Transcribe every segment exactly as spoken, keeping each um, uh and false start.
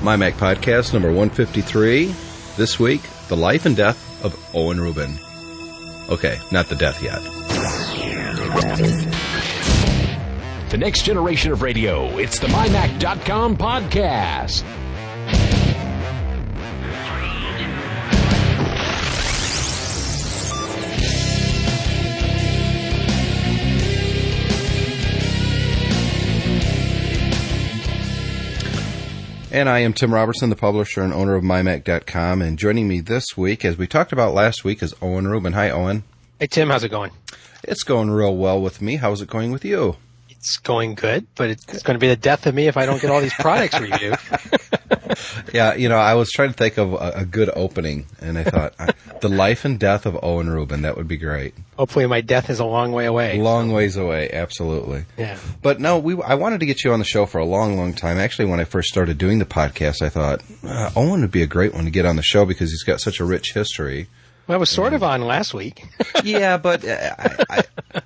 My Mac Podcast number one fifty-three. This week, the life and death of Owen Rubin. Okay, not the death yet. The next generation of radio. It's the my mac dot com podcast. And I am Tim Robertson, the publisher and owner of my mac dot com. And joining me this week, as we talked about last week, is Owen Rubin. Hi, Owen. Hey, Tim. How's it going? It's going real well with me. How's it going with you? It's going good, but it's going to be the death of me if I don't get all these products reviewed. Yeah, you know, I was trying to think of a, a good opening, and I thought, I, the life and death of Owen Rubin, that would be great. Hopefully my death is a long way away. Long so. ways away, absolutely. Yeah. But no, we I wanted to get you on the show for a long, long time. Actually, when I first started doing the podcast, I thought, uh, Owen would be a great one to get on the show because he's got such a rich history. Well, I was sort of on last week. Yeah, but uh, I,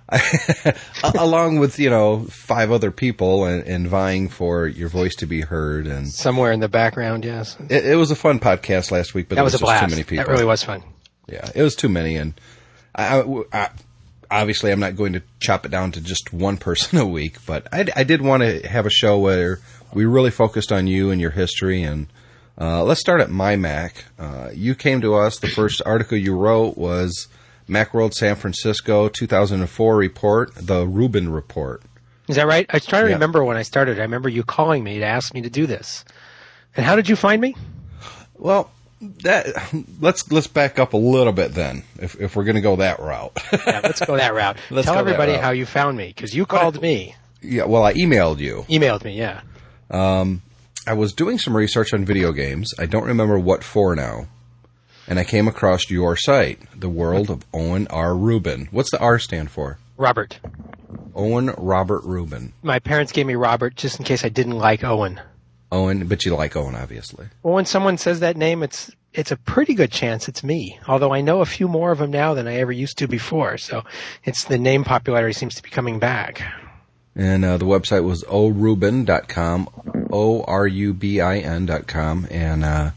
I, I, along with, you know, five other people and, and vying for your voice to be heard. And somewhere in the background, yes. It, it was a fun podcast last week, but that it was, was a just blast. too many people. That really was fun. Yeah, it was too many. And I, I, I, obviously, I'm not going to chop it down to just one person a week, but I, I did want to have a show where we really focused on you and your history. And Uh, let's start at MyMac. Uh, you came to us, the first article you wrote was Macworld San Francisco two thousand four report, the Rubin Report. Is that right? I was trying to Yeah. remember when I started. I remember you calling me to ask me to do this. And how did you find me? Well, that let's let's back up a little bit then, if if we're going to go that route. Yeah, let's go that route. Let's Tell go that everybody route. how you found me, because you called me. Yeah, well, I emailed you. Emailed me, yeah. Um, I was doing some research on video games. I don't remember what for now. And I came across your site, The World of Owen R. Rubin. What's the R stand for? Robert. Owen Robert Rubin. My parents gave me Robert just in case I didn't like Owen. Owen, but you like Owen, obviously. Well, when someone says that name, it's it's a pretty good chance it's me. Although I know a few more of them now than I ever used to before. So it's the name popularity seems to be coming back. And uh, the website was o rubin dot com, O R U B I N dot com. And uh,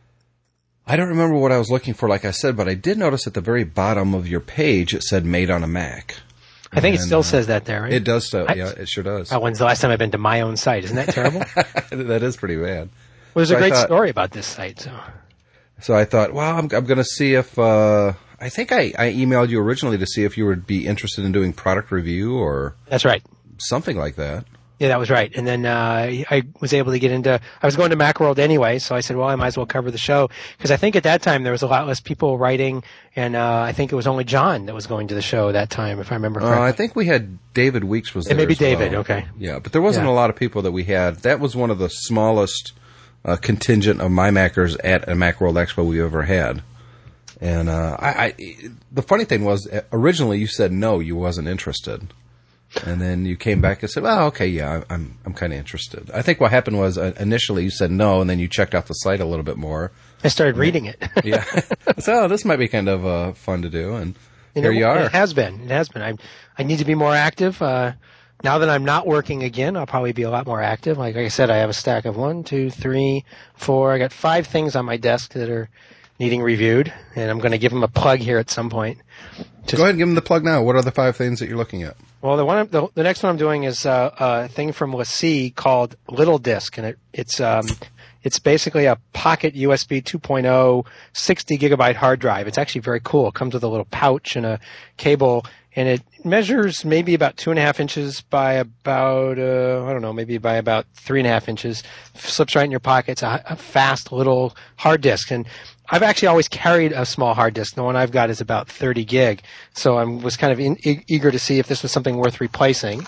I don't remember what I was looking for, like I said, but I did notice at the very bottom of your page it said Made on a Mac. I think and, it still uh, says that there, right? It does, so, I, yeah, it sure does. Oh, when's the last time I've been to my own site? Isn't that terrible? That is pretty bad. Well, there's So a I great thought- story about this site. So So I thought, well, I'm, I'm going to see if, uh, I think I, I emailed you originally to see if you would be interested in doing product review or that's right. something like that. Yeah, that was right. And then uh, I was able to get into – I was going to Macworld anyway, so I said, well, I might as well cover the show. Because I think at that time there was a lot less people writing, and uh, I think it was only John that was going to the show that time, if I remember correctly. Uh, I think we had David Weeks was there And maybe as David, well. okay. Yeah, but there wasn't Yeah. a lot of people that we had. That was one of the smallest uh, contingent of MyMackers at a Macworld Expo we ever had. And uh, I, I, the funny thing was, originally you said no, you wasn't interested. And then you came back and said, well, okay, yeah, I'm I'm kind of interested. I think what happened was uh, initially you said no, and then you checked out the site a little bit more. I started reading it. Yeah. So oh, this might be kind of uh, fun to do, and You here know, you are. It has been. It has been. I I need to be more active. Uh, now that I'm not working again, I'll probably be a lot more active. Like, like I said, I have a stack of one, two, three, four. I got five things on my desk that are needing reviewed, and I'm going to give them a plug here at some point. Just, Go ahead and give them the plug now. What are the five things that you're looking at? Well, the one, I'm- the, the next one I'm doing is uh, a thing from LaCie called Little Disk, and it, it's um, it's basically a pocket U S B two point oh sixty gigabyte hard drive. It's actually very cool. It comes with a little pouch and a cable, and it measures maybe about two and a half inches by about uh, I don't know, maybe by about three and a half inches. Slips right in your pocket. It's a, a fast little hard disk, and I've actually always carried a small hard disk. The one I've got is about thirty gig. So I was kind of in, e- eager to see if this was something worth replacing.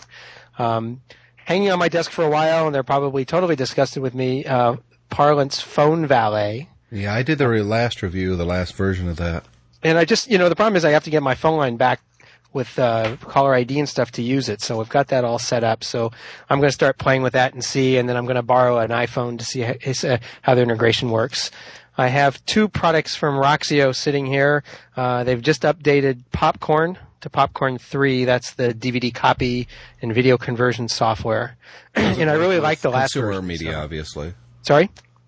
Um, hanging on my desk for a while, and they're probably totally disgusted with me, uh, Parlance Phone Valet. Yeah, I did the re- last review, the last version of that. And I just, you know, the problem is I have to get my phone line back with uh, caller I D and stuff to use it. So we've got that all set up. So I'm going to start playing with that and see, and then I'm going to borrow an iPhone to see how, how the integration works. I have two products from Roxio sitting here. Uh, they've just updated Popcorn to Popcorn three. That's the D V D copy and video conversion software. And I really like the last Consumer version, media, so. obviously. Sorry?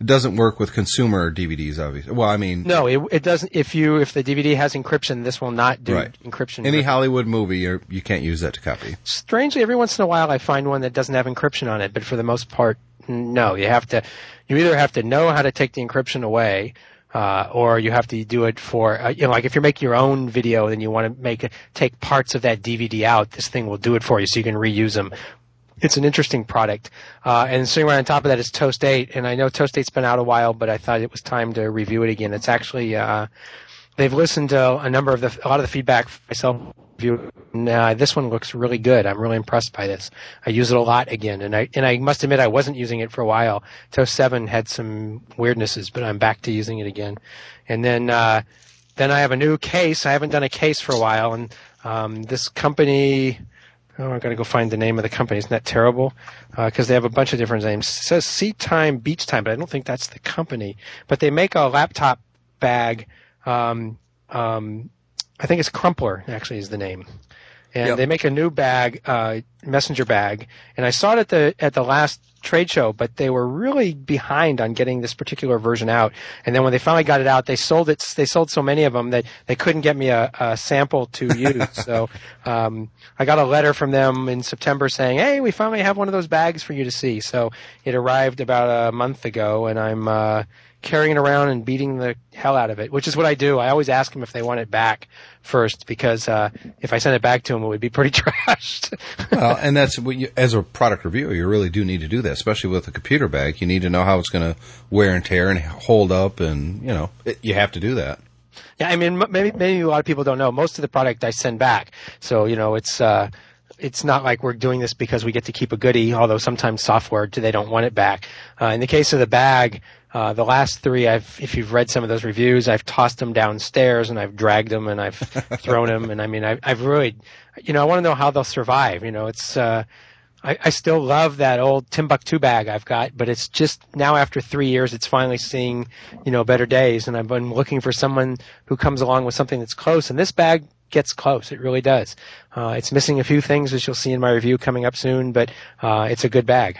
it doesn't work with consumer D V Ds, obviously. Well, I mean, no, it, it doesn't. If you if the D V D has encryption, this will not do right. encryption. Any Hollywood movie, you're, you can't use that to copy. Strangely, every once in a while, I find one that doesn't have encryption on it, but for the most part, no. You have to. You either have to know how to take the encryption away. Uh, or you have to do it for, uh, you know, like if you're making your own video and you want to make it, take parts of that D V D out, this thing will do it for you so you can reuse them. It's an interesting product. Uh, and sitting right on top of that is Toast eight. And I know Toast eight's been out a while, but I thought it was time to review it again. It's actually, uh, they've listened to a number of the, a lot of the feedback for myself. And, uh, this one looks really good. I'm really impressed by this. I use it a lot again, and I and I must admit I wasn't using it for a while. Toast seven had some weirdnesses, but I'm back to using it again. And then uh, then I have a new case. I haven't done a case for a while, and um, this company. Oh, I got to go find the name of the company. Isn't that terrible? Because uh, they have a bunch of different names. It says Sea Time Beach Time, but I don't think that's the company. But they make a laptop bag. Um, um, I think it's Crumpler, actually, is the name. And yep. They make a new bag, uh, messenger bag. And I saw it at the, at the last trade show, but they were really behind on getting this particular version out. And then when they finally got it out, they sold it, they sold so many of them that they couldn't get me a, a sample to use. So, um, I got a letter from them in September saying, hey, we finally have one of those bags for you to see. So it arrived about a month ago, and I'm, uh, carrying it around and beating the hell out of it, which is what I do. I always ask them if they want it back first, because uh, if I send it back to them, it would be pretty trashed. Well, and that's what you, as a product reviewer, you really do need to do that, especially with a computer bag. You need to know how it's going to wear and tear and hold up, and you know it, you have to do that. Yeah, I mean, maybe maybe a lot of people don't know. Most of the product I send back, so you know it's. Uh, It's not like we're doing this because we get to keep a goodie, although sometimes software, they don't want it back. Uh, in the case of the bag, uh, the last three, I've, if you've read some of those reviews, I've tossed them downstairs and I've dragged them and I've thrown them. And I mean, I, I've really, you know, I want to know how they'll survive. You know, it's, uh, I, I still love that old Timbuktu bag I've got, but it's just now after three years, it's finally seeing, you know, better days. And I've been looking for someone who comes along with something that's close. And this bag gets close. It really does. Uh, it's missing a few things, as you'll see in my review coming up soon, but uh, it's a good bag.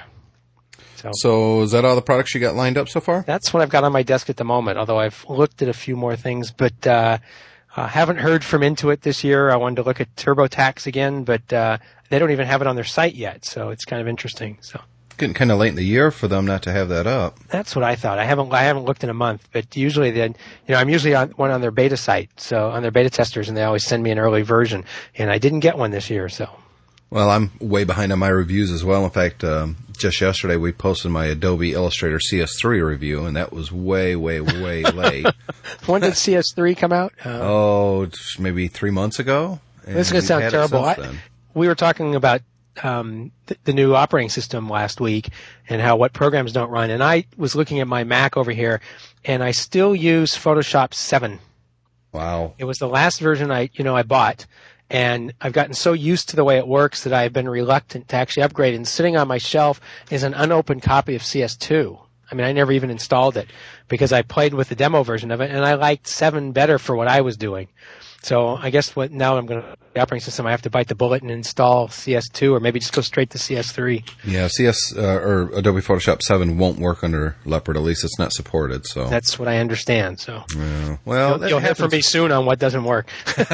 So, so is that all the products you got lined up so far? That's what I've got on my desk at the moment, although I've looked at a few more things, but uh, uh, haven't heard from Intuit this year. I wanted to look at TurboTax again, but uh, they don't even have it on their site yet, so it's kind of interesting. So. Getting kind of late in the year for them not to have that up. That's what I thought. I haven't I haven't looked in a month, but usually then you know I'm usually on one on their beta site, so on their beta testers, and they always send me an early version, and I didn't get one this year. So. Well, I'm way behind on my reviews as well. In fact, um, just yesterday we posted my Adobe Illustrator C S three review, and that was way, way, way late. When did C S three come out? Uh, oh, maybe three months ago. This is going to sound terrible. I, we were talking about. Um, th- the new operating system last week and how what programs don't run. And I was looking at my Mac over here, and I still use Photoshop seven. Wow. It was the last version I, you know, I bought, and I've gotten so used to the way it works that I've been reluctant to actually upgrade. And sitting on my shelf is an unopened copy of C S two. I mean, I never even installed it because I played with the demo version of it, and I liked seven better for what I was doing. So I guess what now I'm going to the operating system, I have to bite the bullet and install C S two, or maybe just go straight to C S three. Yeah, C S uh, or Adobe Photoshop seven won't work under Leopard. At least it's not supported. So that's what I understand. So yeah. Well, you'll, you'll hear from me soon on what doesn't work.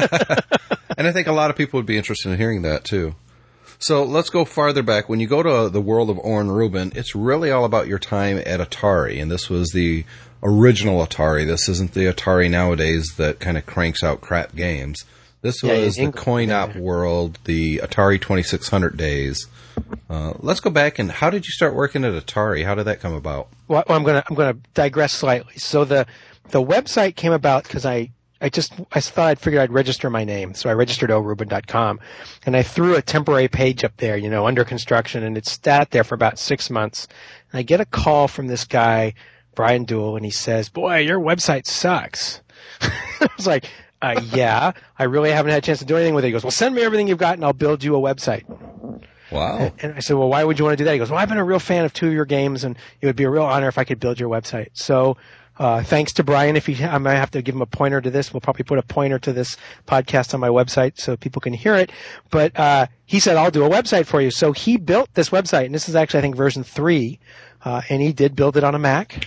And I think a lot of people would be interested in hearing that too. So let's go farther back. When you go to the world of Orrin Rubin, it's really all about your time at Atari, and this was the original Atari. This isn't the Atari nowadays that kind of cranks out crap games. This yeah, was the coin-op world, the Atari twenty-six hundred days. Uh, let's go back, and how did you start working at Atari? How did that come about? Well, I'm going to I'm going to digress slightly. So the the website came about because I I just I thought I'd figured I'd register my name, so I registered o rubin dot com, and I threw a temporary page up there, you know, under construction, and it sat there for about six months. And I get a call from this guy, Brian Duell, and he says, "Boy, your website sucks." I was like, uh, "Yeah, I really haven't had a chance to do anything with it." He goes, "Well, send me everything you've got, and I'll build you a website." Wow. And, and I said, "Well, why would you want to do that?" He goes, "Well, I've been a real fan of two of your games, and it would be a real honor if I could build your website." So. Uh, thanks to Brian. If he, I might have to give him a pointer to this. We'll probably put a pointer to this podcast on my website so people can hear it. But uh, he said, "I'll do a website for you." So he built this website, and this is actually, I think, version three. Uh, and he did build it on a Mac.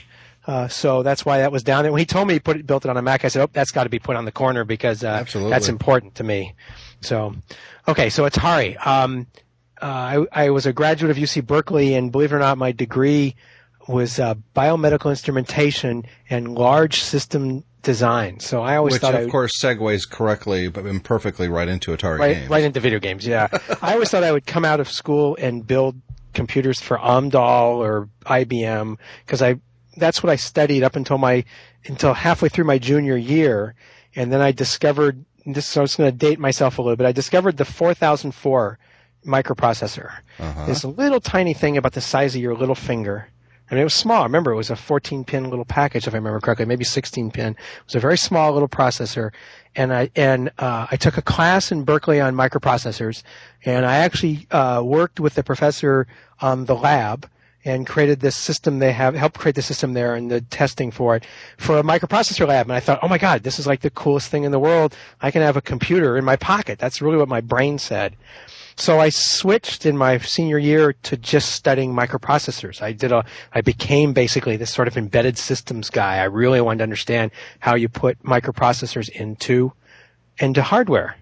Uh, so that's why that was down there. When he told me he put it, built it on a Mac, I said, oh, that's got to be put on the corner because uh, Absolutely. that's important to me. So, okay, so Atari. Um, uh, I, I was a graduate of U C Berkeley, and believe it or not, my degree was uh, biomedical instrumentation and large system design. So I always Which, thought, of I would, course, segues correctly but imperfectly right into Atari right, games. right into video games. Yeah, I always thought I would come out of school and build computers for Amdahl or I B M because I that's what I studied up until my until halfway through my junior year, and then I discovered this. So I was going to date myself a little bit. I discovered the four thousand four microprocessor. Uh-huh. This little tiny thing about the size of your little finger. I mean, it was small. Remember, it was a fourteen pin little package, if I remember correctly, maybe sixteen pin. It was a very small little processor. And I, and, uh, I took a class in Berkeley on microprocessors, and I actually, uh, worked with the professor on the lab and created this system they have, helped create the system there and the testing for it for a microprocessor lab. And I thought, oh my God, this is like the coolest thing in the world. I can have a computer in my pocket. That's really what my brain said. So I switched in my senior year to just studying microprocessors. I did a, I became basically this sort of embedded systems guy. I really wanted to understand how you put microprocessors into, into hardware.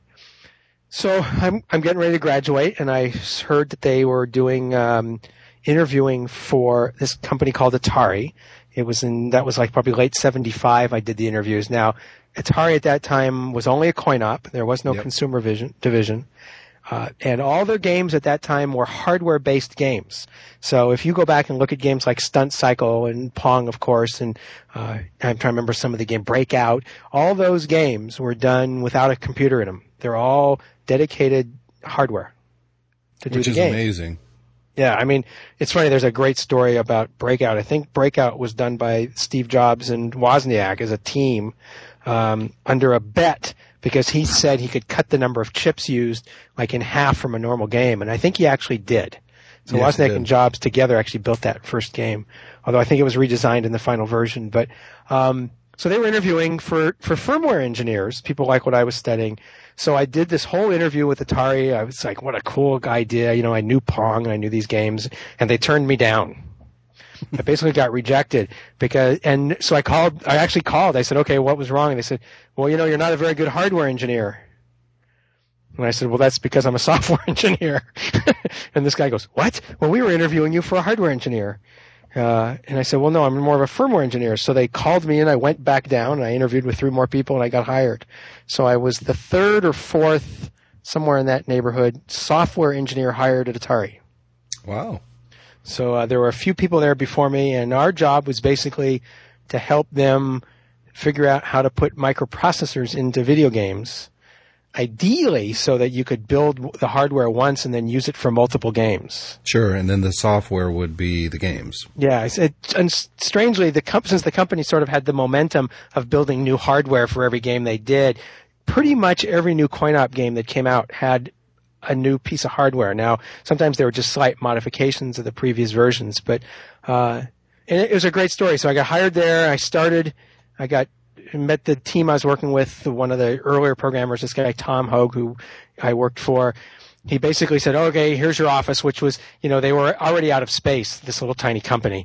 So I'm, I'm getting ready to graduate, and I heard that they were doing, um, interviewing for this company called Atari. It was in, that was like probably late seventy-five I did the interviews. Now, Atari at that time was only a coin-op. There was no Yep. consumer vision, division. Uh, and all their games at that time were hardware-based games. So if you go back and look at games like Stunt Cycle and Pong, of course, and uh, I'm trying to remember some of the game Breakout, all those games were done without a computer in them. They're all dedicated hardware to do Which the is game. amazing. Yeah, I mean, it's funny. There's a great story about Breakout. I think Breakout was done by Steve Jobs and Wozniak as a team um, under a bet, because he said he could cut the number of chips used like in half from a normal game, and I think he actually did. So Yes, he Wozniak did. and Jobs together actually built that first game, although I think it was redesigned in the final version. But um, so they were interviewing for for firmware engineers, people like what I was studying. So I did this whole interview with Atari. I was like, what a cool idea. You know, I knew Pong and I knew these games, and they turned me down. I basically got rejected because, and so I called, I actually called. I said, okay, what was wrong? And they said, well, you know, you're not a very good hardware engineer. And I said, well, that's because I'm a software engineer. And this guy goes, what? Well, we were interviewing you for a hardware engineer. Uh, and I said, well, no, I'm more of a firmware engineer. So they called me in. I went back down and I interviewed with three more people and I got hired. So I was the third or fourth, somewhere in that neighborhood, software engineer hired at Atari. Wow. So uh, there were a few people there before me, and our job was basically to help them figure out how to put microprocessors into video games, ideally so that you could build the hardware once and then use it for multiple games. Sure, and then the software would be the games. Yeah, it's- it, and strangely, the comp- since the company sort of had the momentum of building new hardware for every game they did, pretty much every new coin-op game that came out had a new piece of hardware. Now, sometimes they were just slight modifications of the previous versions, but uh, and it was a great story. So I got hired there. I started. I got met the team I was working with. One of the earlier programmers, this guy Tom Hogue, who I worked for. He basically said, "Okay, here's your office," which was, you know, they were already out of space. This little tiny company.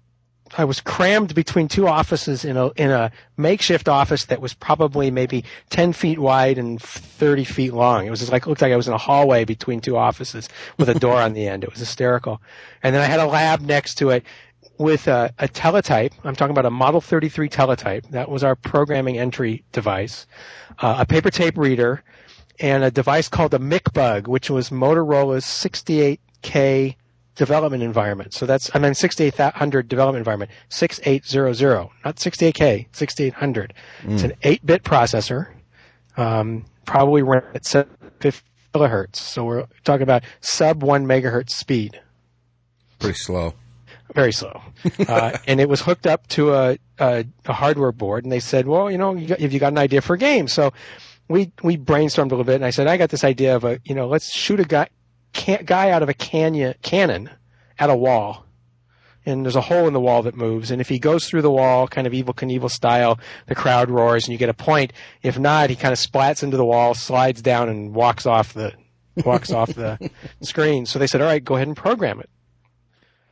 I was crammed between two offices in a in a makeshift office that was probably maybe ten feet wide and thirty feet long. It was just like it looked like I was in a hallway between two offices with a door on the end. It was hysterical. And then I had a lab next to it with a, a teletype. I'm talking about a Model thirty-three teletype. That was our programming entry device. Uh, a paper tape reader, and a device called a MicBug, which was Motorola's sixty-eight K development environment. So that's, I mean, sixty-eight hundred development environment, sixty-eight hundred, not sixty-eight K, sixty-eight hundred. Mm. It's an eight-bit processor, um, probably run at fifty kilohertz. So we're talking about sub one megahertz speed. Pretty slow. Very slow. uh, and it was hooked up to a, a, a hardware board, and they said, well, you know, you got, have you got an idea for a game? So we, we brainstormed a little bit, and I said, I got this idea of a, you know, let's shoot a guy, Can, guy out of a canyon, cannon at a wall, and there's a hole in the wall that moves, and if he goes through the wall, kind of Evel Knievel style, the crowd roars and you get a point. If not, he kind of splats into the wall, slides down, and walks off the walks off the screen. So they said, all right, go ahead and program it.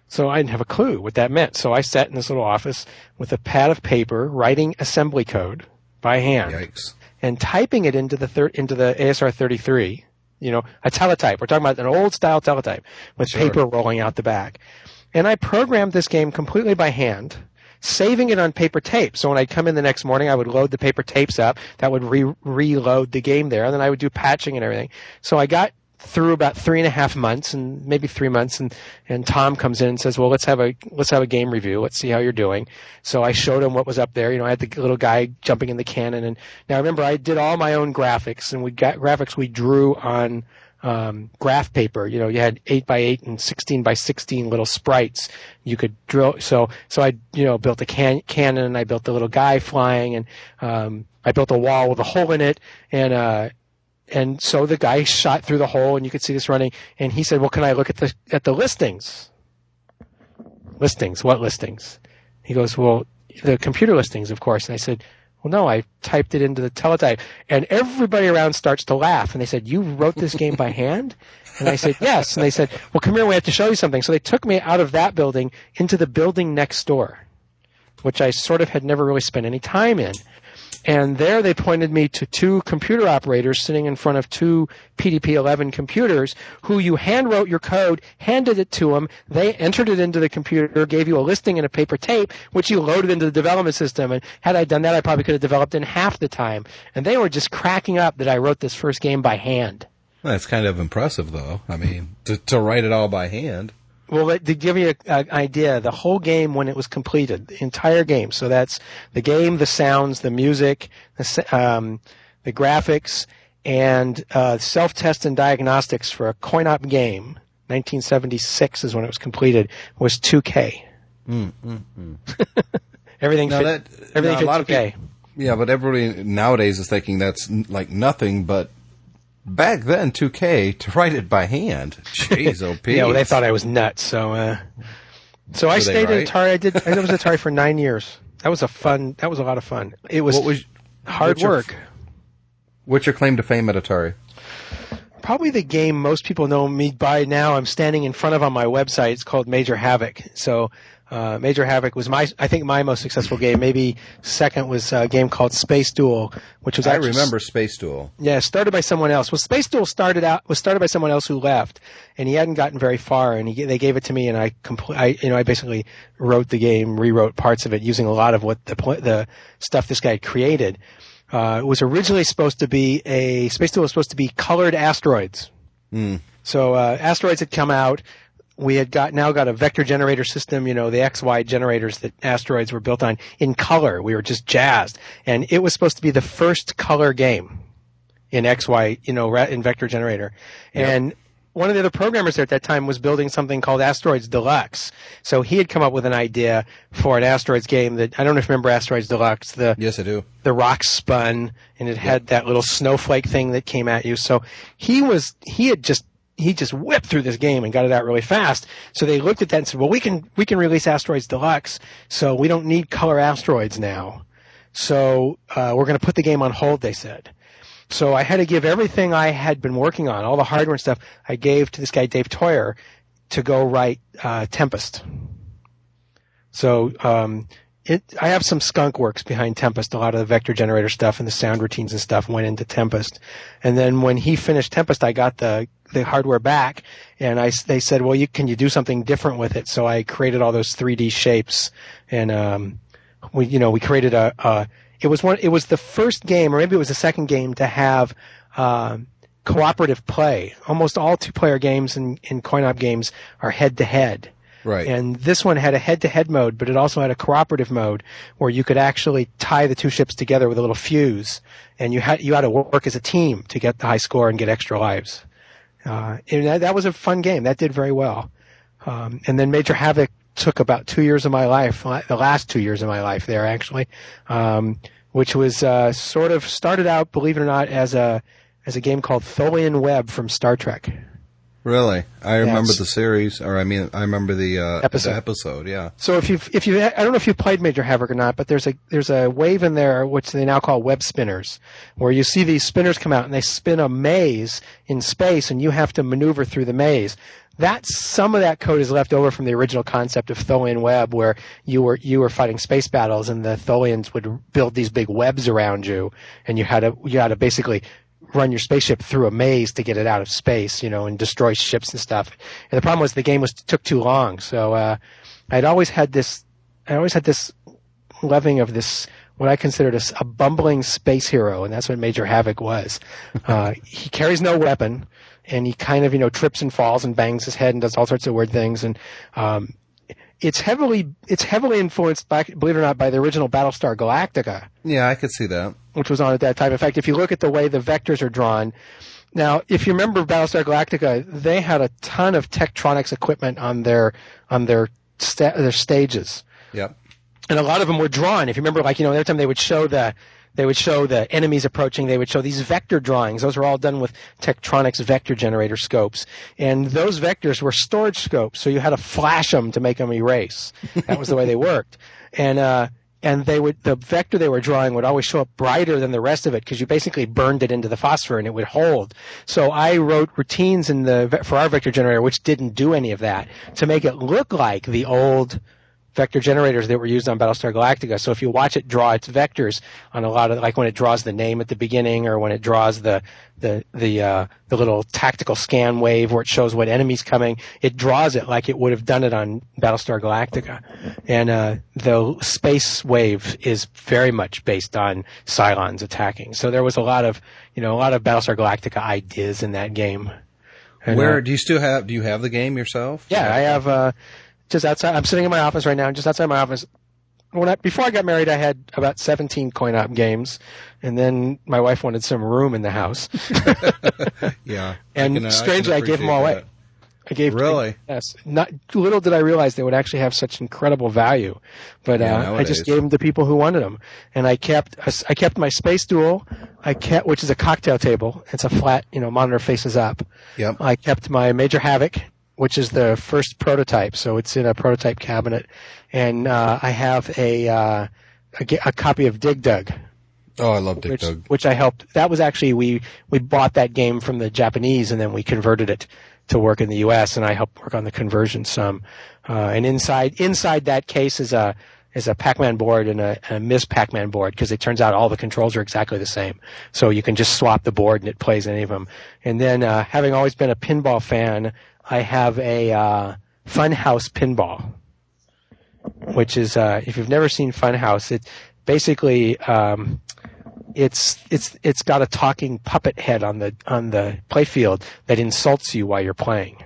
So I didn't have a clue what that meant. So I sat in this little office with a pad of paper, writing assembly code by hand, Yikes. and typing it into the thir- into the A S R thirty-three. You know, a teletype. We're talking about an old style teletype with Sure. paper rolling out the back. And I programmed this game completely by hand, saving it on paper tape. So when I'd come in the next morning, I would load the paper tapes up. That would re- reload the game there, and then I would do patching and everything. So I got through about three and a half months, and maybe three months, and, and Tom comes in and says, "Well, let's have a let's have a game review. Let's see how you're doing." So I showed him what was up there. You know, I had the little guy jumping in the cannon, and now remember, I did all my own graphics, and we got graphics we drew on um, graph paper. You know, you had eight by eight and sixteen by sixteen little sprites. You could drill. So so I you know built a can- cannon. I built the little guy flying, and um, I built a wall with a hole in it, and uh, And so the guy shot through the hole, and you could see this running. And he said, "Well, can I look at the at the listings?" Listings? What listings? He goes, "Well, the computer listings, of course." And I said, "Well, no, I typed it into the teletype." And everybody around starts to laugh. And they said, "You wrote this game by hand?" And I said, "Yes." And they said, "Well, come here. We have to show you something." So they took me out of that building into the building next door, which I sort of had never really spent any time in. And there they pointed me to two computer operators sitting in front of two P D P eleven computers who you hand wrote your code, handed it to them, they entered it into the computer, gave you a listing in a paper tape, which you loaded into the development system. And had I done that, I probably could have developed in half the time. And they were just cracking up that I wrote this first game by hand. That's kind of impressive, though. I mean, to, to write it all by hand. Well, to give you an idea, the whole game when it was completed, the entire game, so that's the game, the sounds, the music, the, um, the graphics, and uh, self-test and diagnostics for a coin-op game, nineteen seventy-six is when it was completed, was two K. Mm, mm, mm. everything now fit, that, everything now fit a lot two K. Of people, yeah, but everybody nowadays is thinking that's like nothing, but back then, two K, to write it by hand. Jeez, oh, Pete. Yeah, well, they thought I was nuts. So, uh, so I Were stayed right? at Atari. I did. I was at Atari for nine years. That was a fun. That was a lot of fun. It was, what was hard what's your, work. What's your claim to fame at Atari? Probably the game most people know me by now. I'm standing in front of on my website. It's called Major Havoc. So. Uh, Major Havoc was my, I think my most successful game. Maybe second was a game called Space Duel, which was I actually, remember Space Duel. Yeah, started by someone else. Well, Space Duel started out was started by someone else who left, and he hadn't gotten very far. And he, they gave it to me, and I, compl- I, you know, I basically wrote the game, rewrote parts of it using a lot of what the the stuff this guy had created. Uh, it was originally supposed to be a Space Duel was supposed to be colored asteroids. Mm. So uh, asteroids had come out. We had got now got a vector generator system, you know, the X Y generators that asteroids were built on in color. We were just jazzed. And it was supposed to be the first color game in X Y, you know, in vector generator. Yep. And one of the other programmers there at that time was building something called Asteroids Deluxe. So he had come up with an idea for an asteroids game that, I don't know if you remember Asteroids Deluxe. The, yes, I do. The rocks spun, and it had yep. that little snowflake thing that came at you. So he was, he had just, he just whipped through this game and got it out really fast. So they looked at that and said, well, we can, we can release Asteroids Deluxe, so we don't need color asteroids now. So, uh, we're going to put the game on hold, they said. So I had to give everything I had been working on, all the hardware and stuff, I gave to this guy, Dave Toyer, to go write, uh, Tempest. So, um, It, I have some skunk works behind Tempest. A lot of the vector generator stuff and the sound routines and stuff went into Tempest. And then when he finished Tempest, I got the, the hardware back, and I, they said, well, you, can you do something different with it? So I created all those three D shapes, and, um, we, you know, we created a, a, it was one, it was the first game, or maybe it was the second game to have, um, cooperative play. Almost all two-player games in, in coin-op games are head-to-head. Right. And this one had a head-to-head mode, but it also had a cooperative mode where you could actually tie the two ships together with a little fuse, and you had you had to work as a team to get the high score and get extra lives. Uh, and that, that was a fun game. That did very well. Um, and then Major Havoc took about two years of my life, the last two years of my life there actually, um, which was uh, sort of started out, believe it or not, as a as a game called Tholian Web from Star Trek. Really? I remember Yes. the series, or I mean, I remember the, uh, Episode. the episode, yeah. So if you've, if you, I don't know if you've played Major Havoc or not, but there's a, there's a wave in there which they now call web spinners, where you see these spinners come out and they spin a maze in space and you have to maneuver through the maze. that some of that code is left over from the original concept of Tholian web, where you were you were fighting space battles, and the Tholians would build these big webs around you, and you had to you had to basically run your spaceship through a maze to get it out of space, you know, and destroy ships and stuff. And the problem was the game was took too long. So uh, I'd always had this, I always had this loving of this, what I considered a, a bumbling space hero, and that's what Major Havoc was. Uh, he carries no weapon, and he kind of, you know, trips and falls and bangs his head and does all sorts of weird things. And um, it's heavily, it's heavily influenced, by, believe it or not, by the original Battlestar Galactica. Yeah, I could see that. Which was on at that time. In fact, if you look at the way the vectors are drawn, now, if you remember Battlestar Galactica, they had a ton of Tektronix equipment on their on their sta- their stages. Yep. And a lot of them were drawn. If you remember, like, you know, every time they would show the they would show the enemies approaching, they would show these vector drawings. Those were all done with Tektronix vector generator scopes. And those vectors were storage scopes, so you had to flash them to make them erase. That was the way they worked. And uh And they would, the vector they were drawing would always show up brighter than the rest of it because you basically burned it into the phosphor and it would hold. So I wrote routines in the, for our vector generator which didn't do any of that to make it look like the old vector generators that were used on Battlestar Galactica. So if you watch it draw its vectors on a lot of, like when it draws the name at the beginning or when it draws the, the, the, uh, the little tactical scan wave where it shows what enemy's coming, it draws it like it would have done it on Battlestar Galactica. And, uh, the space wave is very much based on Cylons attacking. So there was a lot of, you know, a lot of Battlestar Galactica ideas in that game. And, Where, uh, do you still have, do you have the game yourself? Yeah, I have, uh, just outside, I'm sitting in my office right now, just outside my office. When I, before I got married, I had about seventeen coin-op games, and then my wife wanted some room in the house. Yeah. And I can, uh, strangely, I, I, can gave them all away. that. I gave Really? Yes. Not little did I realize they would actually have such incredible value, but Yeah, uh, I just nowadays. gave them to people who wanted them. And I kept I kept my Space Duel, I kept which is a cocktail table. It's a flat, you know, monitor faces up. Yep. I kept my Major Havoc, which is the first prototype, so it's in a prototype cabinet, and uh, I have a, uh, a ga- a copy of Dig Dug. Oh, I love Dig Which, Dug. which I helped. That was actually we we bought that game from the Japanese and then we converted it to work in the U S and I helped work on the conversion some. Uh, and inside inside that case is a is a Pac-Man board and a, a Miz Pac-Man board because it turns out all the controls are exactly the same. So you can just swap the board and it plays any of them. And then uh, having always been a pinball fan, I have a uh, Funhouse pinball, which is uh, if you've never seen Funhouse, it basically um, it's it's it's got a talking puppet head on the on the playfield that insults you while you're playing.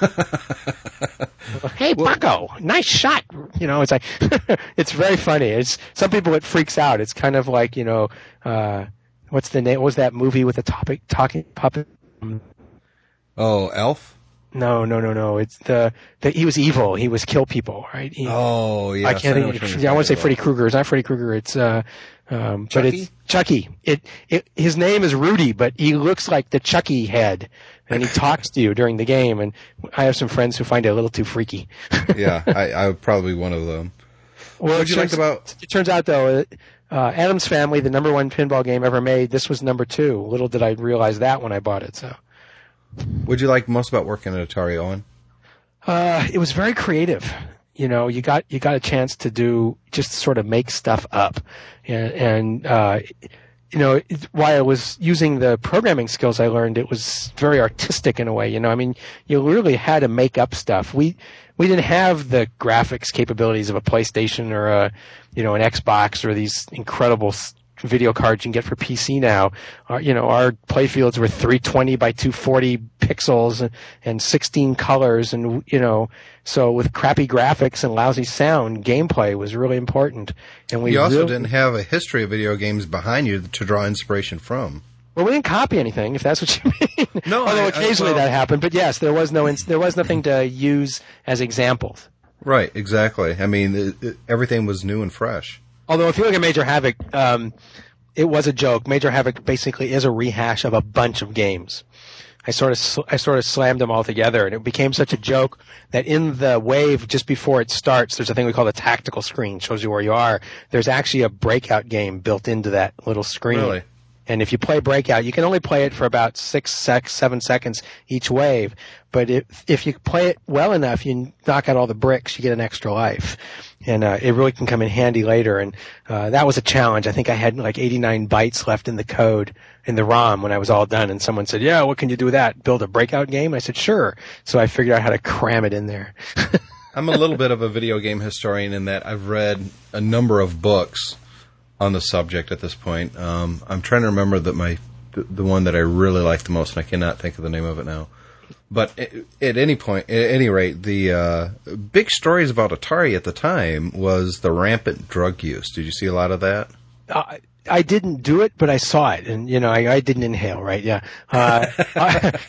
Hey, Bucko, nice shot. You know, it's like it's very funny. It's some people it freaks out. It's kind of like, you know, uh, what's the name? What was that movie with the topic talking puppet? Oh, Elf? No, no, no, no. It's the, the he was evil. He was kill people, right? He, Oh, yeah. I can't think. Yeah, I want to say Freddy Krueger. It's not Freddy Krueger. It's uh, um, but Chucky? it's Chucky. It, it his name is Rudy, but he looks like the Chucky head, and he talks to you during the game. And I have some friends who find it a little too freaky. Yeah, I, I would probably one of them. Well, What did you like about? It turns out though, uh, Adam's Family, the number one pinball game ever made, this was number two. Little did I realize that when I bought it. So. What'd you like most about working at Atari, Owen? Uh, it was very creative. You know, you got you got a chance to do just sort of make stuff up, and, and uh, you know, it, while I was using the programming skills I learned, it was very artistic in a way. You know, I mean, you really had to make up stuff. We we didn't have the graphics capabilities of a PlayStation or a you know an Xbox or these incredible video cards you can get for P C now. Our, you know, our playfields were three twenty by two forty pixels and, and sixteen colors, and you know, so with crappy graphics and lousy sound, gameplay was really important. And we You also really, didn't have a history of video games behind you to draw inspiration from. well, we didn't copy anything, if that's what you mean. No, although I- I- occasionally well- that happened. But yes, there was no ins- there was nothing to use as examples. Right, exactly. I mean, it, it, everything was new and fresh. Although if you look at Major Havoc, um, it was a joke. Major Havoc basically is a rehash of a bunch of games. I sort of sl- I sort of slammed them all together, and it became such a joke that in the wave just before it starts, there's a thing we call the tactical screen, shows you where you are. There's actually a breakout game built into that little screen. Really? And if you play Breakout, you can only play it for about six, sec, seven seconds each wave. But if, if you play it well enough, you knock out all the bricks, you get an extra life. And uh, it really can come in handy later. And uh, that was a challenge. I think I had like eighty-nine bytes left in the code, in the ROM when I was all done. And someone said, yeah, what can you do with that? Build a Breakout game? I said, sure. So I figured out how to cram it in there. I'm a little bit of a video game historian in that I've read a number of books on the subject at this point. Um, I'm trying to remember that my the, the one that I really like the most, and I cannot think of the name of it now. But at, at any point, at any rate, the uh, big stories about Atari at the time was the rampant drug use. Did you see a lot of that? Uh, I didn't do it, but I saw it, and you know, I, I didn't inhale, right? Yeah. Uh, I,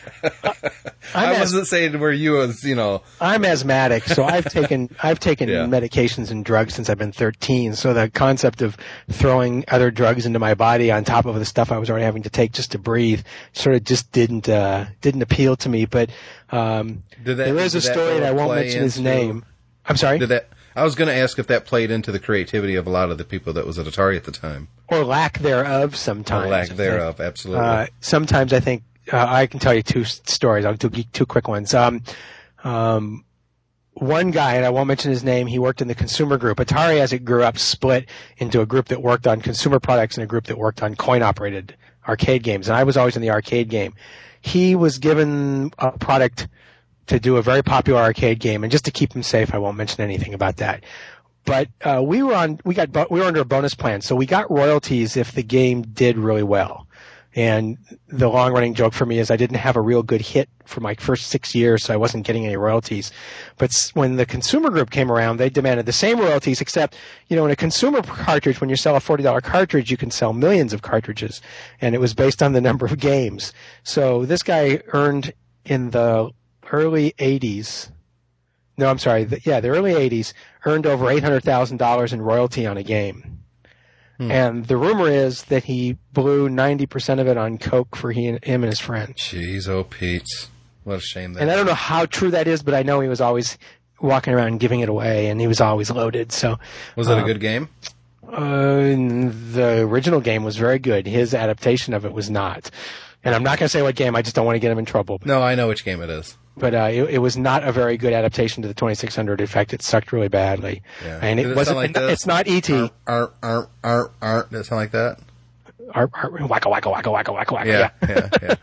I wasn't as, saying where you was, you know. I'm asthmatic, so I've taken I've taken yeah. medications and drugs since I've been thirteen. So the concept of throwing other drugs into my body on top of the stuff I was already having to take just to breathe sort of just didn't uh, didn't appeal to me. But um, did that, there is a story, and I won't mention his name. I'm sorry. Did that? I was going to ask if that played into the creativity of a lot of the people that was at Atari at the time. Or lack thereof sometimes. Or lack thereof, absolutely. Uh, sometimes I think, uh, I can tell you two stories. I'll do two quick ones. Um, um, one guy, and I won't mention his name, he worked in the consumer group. Atari, as it grew up, split into a group that worked on consumer products and a group that worked on coin-operated arcade games. And I was always in the arcade game. He was given a product to do a very popular arcade game, and just to keep him safe, I won't mention anything about that. But uh, we were on, we got, we were under a bonus plan, so we got royalties if the game did really well. And the long-running joke for me is I didn't have a real good hit for my first six years, so I wasn't getting any royalties. But when the consumer group came around, they demanded the same royalties, except, you know, in a consumer cartridge, when you sell a forty dollars cartridge, you can sell millions of cartridges, and it was based on the number of games. So this guy earned in the early eighties, no, I'm sorry, the, yeah, the early eighties, earned over eight hundred thousand dollars in royalty on a game. Hmm. And the rumor is that he blew ninety percent of it on coke for he and, him and his friends. Jeez, oh Pete. What a shame that And is. I don't know how true that is, but I know he was always walking around giving it away, and he was always loaded. So, Was it um, a good game? Uh, the original game was very good. His adaptation of it was not. And I'm not going to say what game. I just don't want to get him in trouble. No, I know which game it is. But uh, it, it was not a very good adaptation to the twenty-six hundred. In fact, it sucked really badly. Yeah. And it, Did it wasn't. sound like It's not E T. Art, art, art, art. Does it sound like that? Art, art, wacka, wacka, wacka, wacka, wacka, wacka. Yeah, yeah,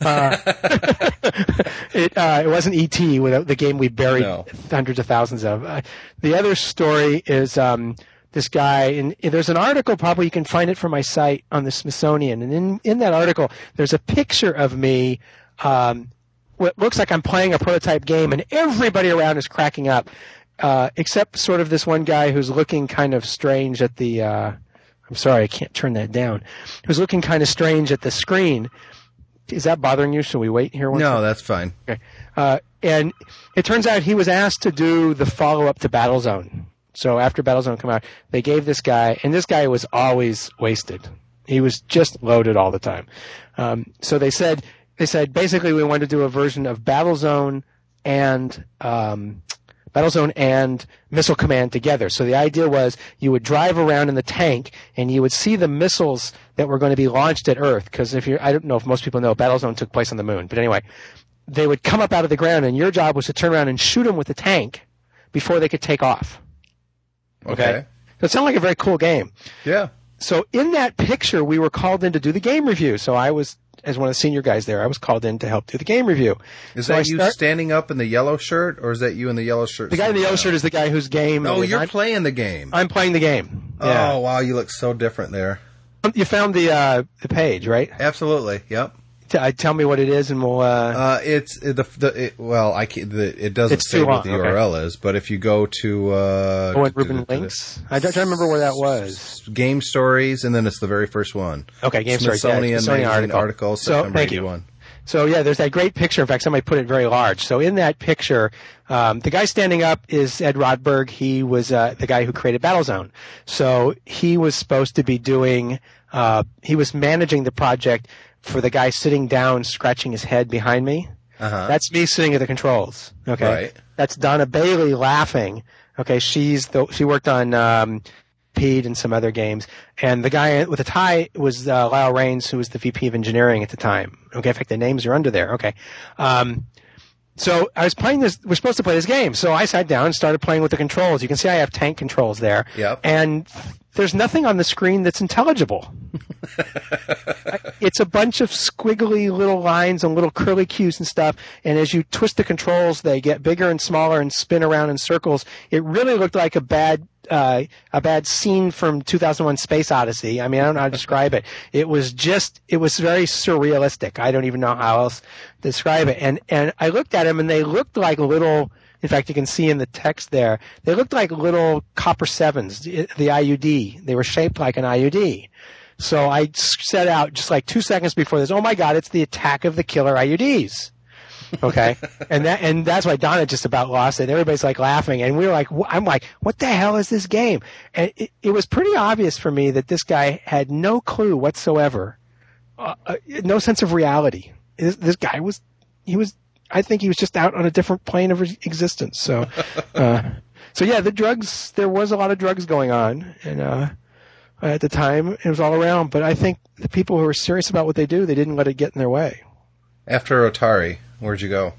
yeah. uh, it uh, it wasn't E T with the game we buried No. hundreds of thousands of. Uh, the other story is um, this guy, and there's an article, probably you can find it from my site on the Smithsonian, and in in that article there's a picture of me. Um, what looks like I'm playing a prototype game, and everybody around is cracking up, uh, except sort of this one guy who's looking kind of strange at the. Uh, I'm sorry, I can't turn that down. Who's looking kind of strange at the screen. Is that bothering you? Should we wait here one No, second? that's fine. Okay. Uh, and it turns out he was asked to do the follow-up to Battlezone. So after Battlezone came out, they gave this guy, and this guy was always wasted. He was just loaded all the time. Um, so they said, they said basically we wanted to do a version of Battlezone and um, Battlezone and Missile Command together. So the idea was you would drive around in the tank and you would see the missiles that were going to be launched at Earth. Because if you're, I don't know if most people know, Battlezone took place on the moon. But anyway, they would come up out of the ground, and your job was to turn around and shoot them with the tank before they could take off. Okay. Okay. So it sounded like a very cool game. Yeah. So in that picture, we were called in to do the game review. So I was, as one of the senior guys there, I was called in to help do the game review. Is so that I you start, standing up in the yellow shirt, or is that you in the yellow shirt? The guy in the yellow shirt is the guy whose game. Oh, you're I'm, playing the game. I'm playing the game. Yeah. Oh, wow, you look so different there. You found the uh, the page, right? Absolutely. Yep. T- uh, tell me what it is, and we'll. Uh, Uh, it's uh, the the it, well, I can't, the, it doesn't It's say too what long, the okay. U R L is, but if you go to uh, oh, and to- to- Ruben to the links. I don't, I don't remember where that was. Game Stories, and then it's the very first one. Okay, Game Stories. Yeah, Smithsonian, Smithsonian magazine article. article, So, September thank you. eighty-one. So yeah, there's that great picture. In fact, somebody put it very large. So in that picture, um, the guy standing up is Ed Rodberg. He was uh, the guy who created Battlezone. So he was supposed to be doing. Uh, he was managing the project for the guy sitting down, scratching his head behind me. Uh-huh. That's me sitting at the controls. Okay. Right. That's Donna Bailey laughing. Okay. She's the she worked on um, Millipede and some other games. And the guy with the tie was uh, Lyle Raines, who was the V P of engineering at the time. Okay, in fact, the names are under there. Okay. Um, so I was playing this, we're supposed to play this game. So I sat down and started playing with the controls. You can see I have tank controls there. Yep. And there's nothing on the screen that's intelligible. It's a bunch of squiggly little lines and little curly cues and stuff. And as you twist the controls, they get bigger and smaller and spin around in circles. It really looked like a bad uh, a bad scene from two thousand one Space Odyssey. I mean, I don't know how to describe it. It was just, it was very surrealistic. I don't even know how else to describe it. And and I looked at them, and they looked like little. In fact, you can see in the text there, they looked like little copper sevens, the I U D. They were shaped like an I U D. So I set out just like two seconds before this, oh my God, it's the Attack of the Killer I U Ds. Okay. and that, and that's why Donna just about lost it. Everybody's like laughing, and we were like, I'm like, what the hell is this game? And it, it was pretty obvious for me that this guy had no clue whatsoever, uh, uh, no sense of reality. This, this guy was, he was, I think he was just out on a different plane of existence. So, uh, so yeah, the drugs, there was a lot of drugs going on, and, uh, at the time, it was all around, but I think the people who were serious about what they do, they didn't let it get in their way. After Atari, where'd you go?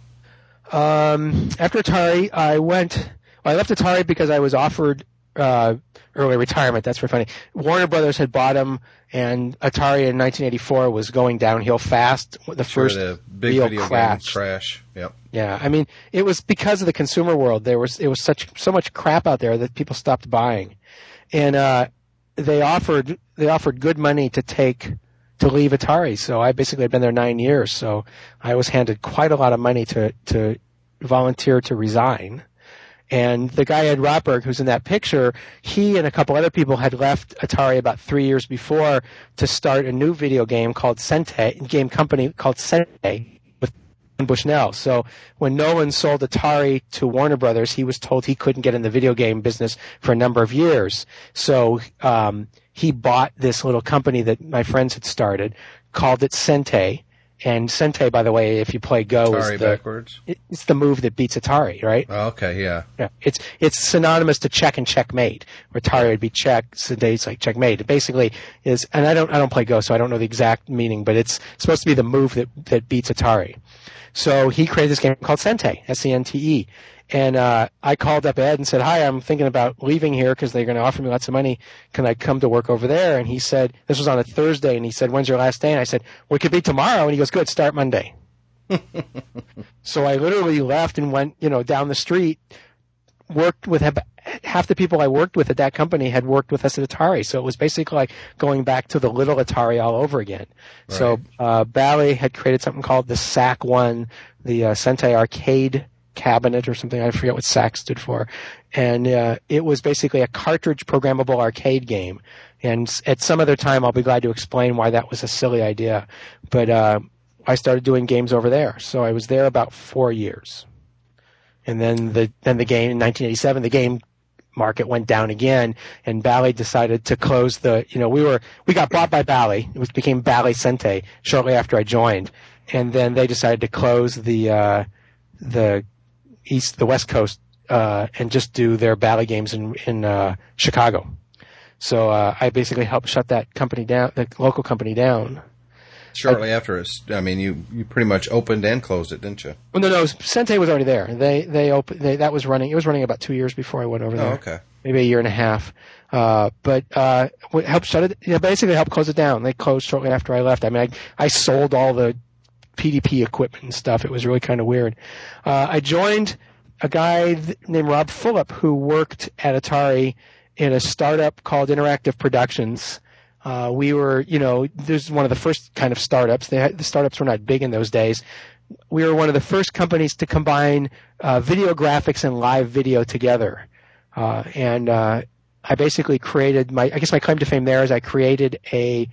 Um, after Atari, I went, well, I left Atari because I was offered, uh, early retirement. That's for funny. Warner Brothers had bought them, and Atari in nineteen eighty-four was going downhill fast. The sure, first the big real video crash. game crash. Yep. Yeah, I mean, it was because of the consumer world. There was, it was such, so much crap out there that people stopped buying. And, uh, they offered, they offered good money to take, to leave Atari. So I basically had been there nine years. So I was handed quite a lot of money to, to volunteer to resign. And the guy, Ed Rotberg, who's in that picture, he and a couple other people had left Atari about three years before to start a new video game called Sentai, game company called Sentai with Bushnell. So when Nolan sold Atari to Warner Brothers, he was told he couldn't get in the video game business for a number of years. So um, he bought this little company that my friends had started, called it Sentai. And Sentai, by the way, if you play Go, Atari is the, backwards. it's the move that beats Atari, right? Oh, okay, yeah. Yeah, it's it's synonymous to check and checkmate. Where Atari would be check, Sendai's like checkmate. It basically is, and I don't I don't play Go, so I don't know the exact meaning, but it's supposed to be the move that that beats Atari. So he created this game called Sentai, S E N T E. And uh, I called up Ed and said, hi, I'm thinking about leaving here because they're going to offer me lots of money. Can I come to work over there? And he said, this was on a Thursday, and he said, when's your last day? And I said, well, it could be tomorrow. And he goes, good, start Monday. So I literally left and went, you know, down the street, worked with half the people I worked with at that company had worked with us at Atari. So it was basically like going back to the little Atari all over again. Right. So uh, Bally had created something called the S A C one, the uh, Sentai Arcade Cabinet or something. I forget what S A C stood for. And uh, it was basically a cartridge programmable arcade game. And at some other time, I'll be glad to explain why that was a silly idea. But uh, I started doing games over there. So I was there about four years. And then the then the game in nineteen eighty-seven, the game market went down again, and Bally decided to close the. You know, we were we got bought by Bally. It became Bally Sentai shortly after I joined, and then they decided to close the uh, the east the West Coast uh, and just do their Bally games in in uh, Chicago. So uh, I basically helped shut that company down, the local company down. Shortly I, after, I mean, you, you pretty much opened and closed it, didn't you? Well, no, no, Sentai was already there. They they opened. They, that was running. It was running about two years before I went over there. Oh, okay. Maybe a year and a half. Uh, but uh, what helped shut it. You know, basically helped close it down. They closed shortly after I left. I mean, I I sold all the P D P equipment and stuff. It was really kind of weird. Uh, I joined a guy th- named Rob Fulop who worked at Atari in a startup called Interactive Productions. Uh, we were, you know, this is one of the first kind of startups. They had, the startups were not big in those days. We were one of the first companies to combine uh, video graphics and live video together. Uh, and uh, I basically created my, I guess my claim to fame there is I created a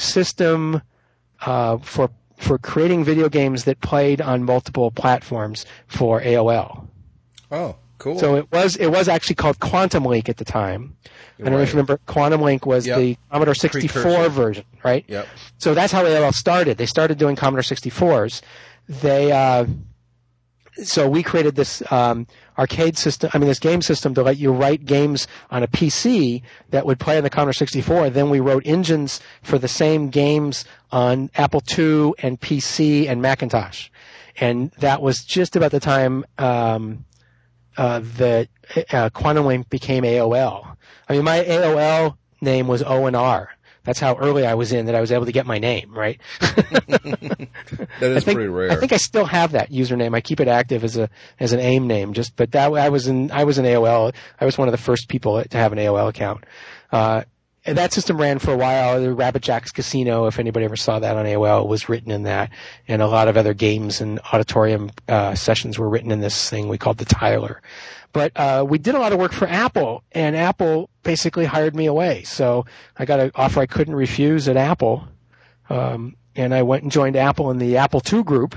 system uh, for for creating video games that played on multiple platforms for A O L. Oh, cool. So it was it was actually called Quantum Link at the time. I don't know if you remember, Quantum Link was yep. the Commodore sixty-four Precursor. Version, right? Yep. So that's how A O L started. They started doing Commodore sixty-fours. They uh, so we created this um, arcade system, I mean this game system to let you write games on a P C that would play on the Commodore sixty-four. Then we wrote engines for the same games on Apple two and P C and Macintosh. And that was just about the time um, uh, that uh, Quantum Link became A O L. I mean, my A O L name was O and R. That's how early I was in that I was able to get my name, right? That is I think, pretty rare. I think I still have that username. I keep it active as a as an AIM name. Just, but that I was in I was in A O L. I was one of the first people to have an A O L account. Uh, and that system ran for a while. The Rabbit Jack's Casino, if anybody ever saw that on A O L, was written in that, and a lot of other games and auditorium uh, sessions were written in this thing we called the Tyler. But uh, we did a lot of work for Apple, and Apple basically hired me away. So I got an offer I couldn't refuse at Apple, um, and I went and joined Apple in the Apple two group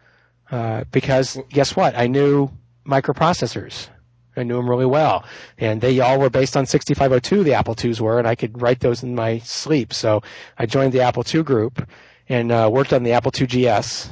uh, because guess what? I knew microprocessors. I knew them really well, and they all were based on sixty-five oh two. The Apple twos were, and I could write those in my sleep. So I joined the Apple two group and uh, worked on the Apple two G S,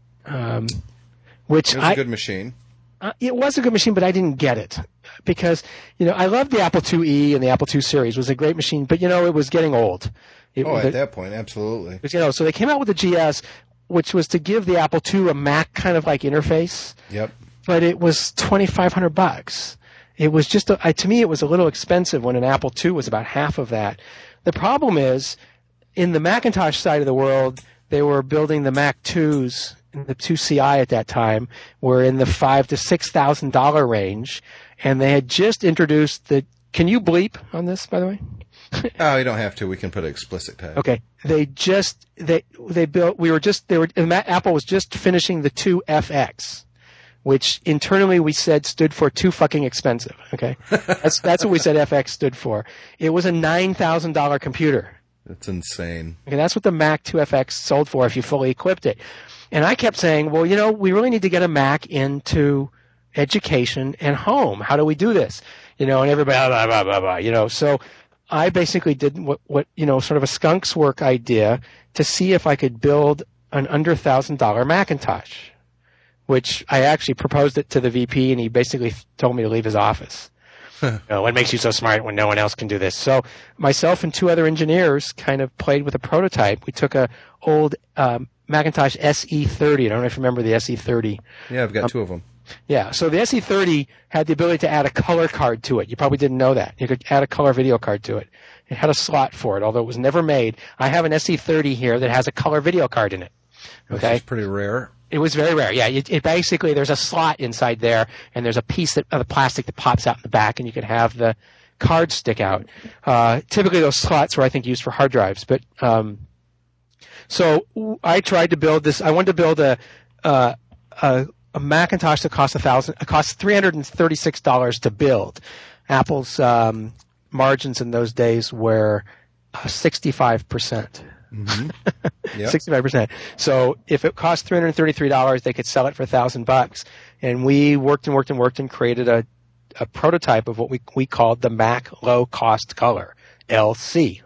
um, which it was I, a good machine. Uh, it was a good machine, but I didn't get it because, you know, I loved the Apple two E and the Apple two series. It was a great machine, but, you know, it was getting old. It, oh, at the, that point, absolutely. it was, you know, so they came out with the G S, which was to give the Apple two a Mac kind of like interface. Yep. But it was twenty-five hundred bucks. It was just, a, I, to me, it was a little expensive when an Apple two was about half of that. The problem is, in the Macintosh side of the world, they were building the Mac twos. The two C I at that time were in the five to six thousand dollar range, and they had just introduced the. Can you bleep on this, by the way? Oh, you don't have to. We can put an explicit tag. Okay. They just they they built. We were just they were. Apple was just finishing the two F X, which internally we said stood for too fucking expensive. Okay, that's that's what we said F X stood for. It was a nine thousand dollar computer. That's insane. Okay, that's what the Mac two F X sold for if you fully equipped it. And I kept saying, well, you know, we really need to get a Mac into education and home. How do we do this? You know, and everybody, blah, blah, blah, blah, you know. So I basically did what, what, you know, sort of a skunk's work idea to see if I could build an under one thousand dollar Macintosh, which I actually proposed it to the V P, and he basically told me to leave his office. You know, what makes you so smart when no one else can do this? So myself and two other engineers kind of played with a prototype. We took a old um, Macintosh S E thirty. I don't know if you remember the S E thirty. Yeah, I've got um, two of them. Yeah, so the S E thirty had the ability to add a color card to it. You probably didn't know that. You could add a color video card to it. It had a slot for it, although it was never made. I have an S E thirty here that has a color video card in it. Okay, Which is pretty rare. It was very rare. Yeah, it, it basically there's a slot inside there, and there's a piece that, of the plastic that pops out in the back, and you can have the card stick out. Uh, typically, those slots were, I think, used for hard drives. But um, so I tried to build this. I wanted to build a uh, a, a Macintosh that cost a thousand. It cost three hundred and thirty-six dollars to build. Apple's um, margins in those days were uh, sixty-five percent. Mm-hmm. Yep. sixty-five percent. So if it cost three hundred thirty-three dollars, they could sell it for a thousand bucks. And we worked and worked and worked and created a, a prototype of what we, we called the Mac Low Cost Color, L C.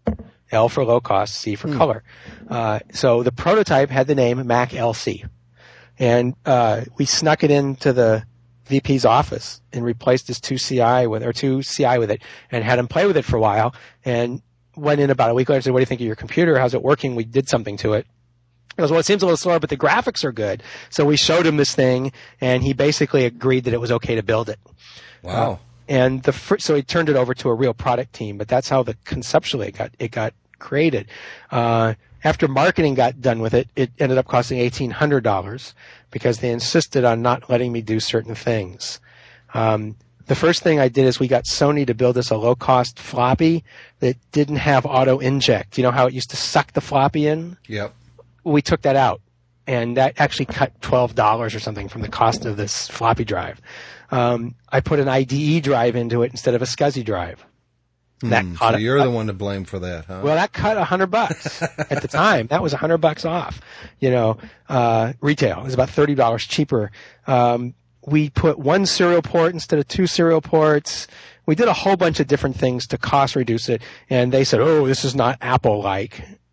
L for low cost, C for hmm. color. Uh, so the prototype had the name Mac L C. And, uh, we snuck it into the V P's office and replaced his two C I with, or two C I with it, and had him play with it for a while. And went in about a week later and said, what do you think of your computer? How's it working? We did something to it. He goes, well, it seems a little slower, but the graphics are good. So we showed him this thing, and he basically agreed that it was okay to build it. Wow. Uh, and the fr- so he turned it over to a real product team, but that's how the conceptually it got, it got created. Uh, after marketing got done with it, it ended up costing eighteen hundred dollars because they insisted on not letting me do certain things. Um, The first thing I did is we got Sony to build us a low-cost floppy that didn't have auto-inject. You know how it used to suck the floppy in? Yep. We took that out, and that actually cut twelve dollars or something from the cost of this floppy drive. Um, I put an I D E drive into it instead of a SCSI drive. That Hmm, caught so it. you're the one to blame for that, huh? Well, that cut a hundred bucks at the time. That was a hundred bucks off. You know, uh, retail. It was about thirty dollars cheaper. Um, We put one serial port instead of two serial ports. We did a whole bunch of different things to cost reduce it. And they said, oh, this is not Apple-like.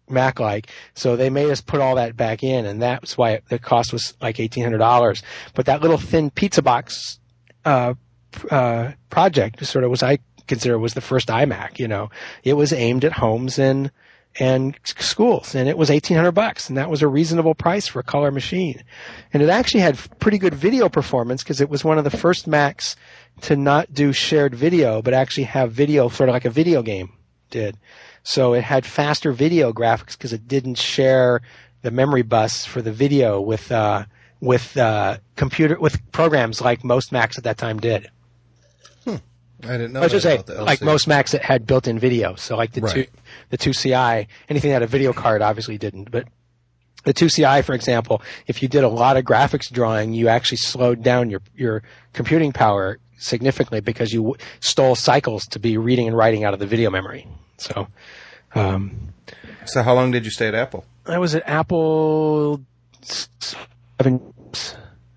Mac-like. So they made us put all that back in, and that's why it, the cost was like eighteen hundred dollars. But that little thin pizza box uh, uh, project sort of was, I consider, was the first iMac. You know, it was aimed at homes and and schools, and it was eighteen hundred bucks, and that was a reasonable price for a color machine. And it actually had pretty good video performance because it was one of the first Macs to not do shared video, but actually have video sort of like a video game did. So it had faster video graphics because it didn't share the memory bus for the video with uh, with uh, computer with programs like most Macs at that time did. Hmm. I didn't know. I should that say, about the like L C. most Macs that had built-in video. So like the Right. two, the two C I, anything that had a video card obviously didn't. But the two C I, for example, if you did a lot of graphics drawing, you actually slowed down your your computing power significantly because you w- stole cycles to be reading and writing out of the video memory. So, um, So how long did you stay at Apple? I was at Apple seven years.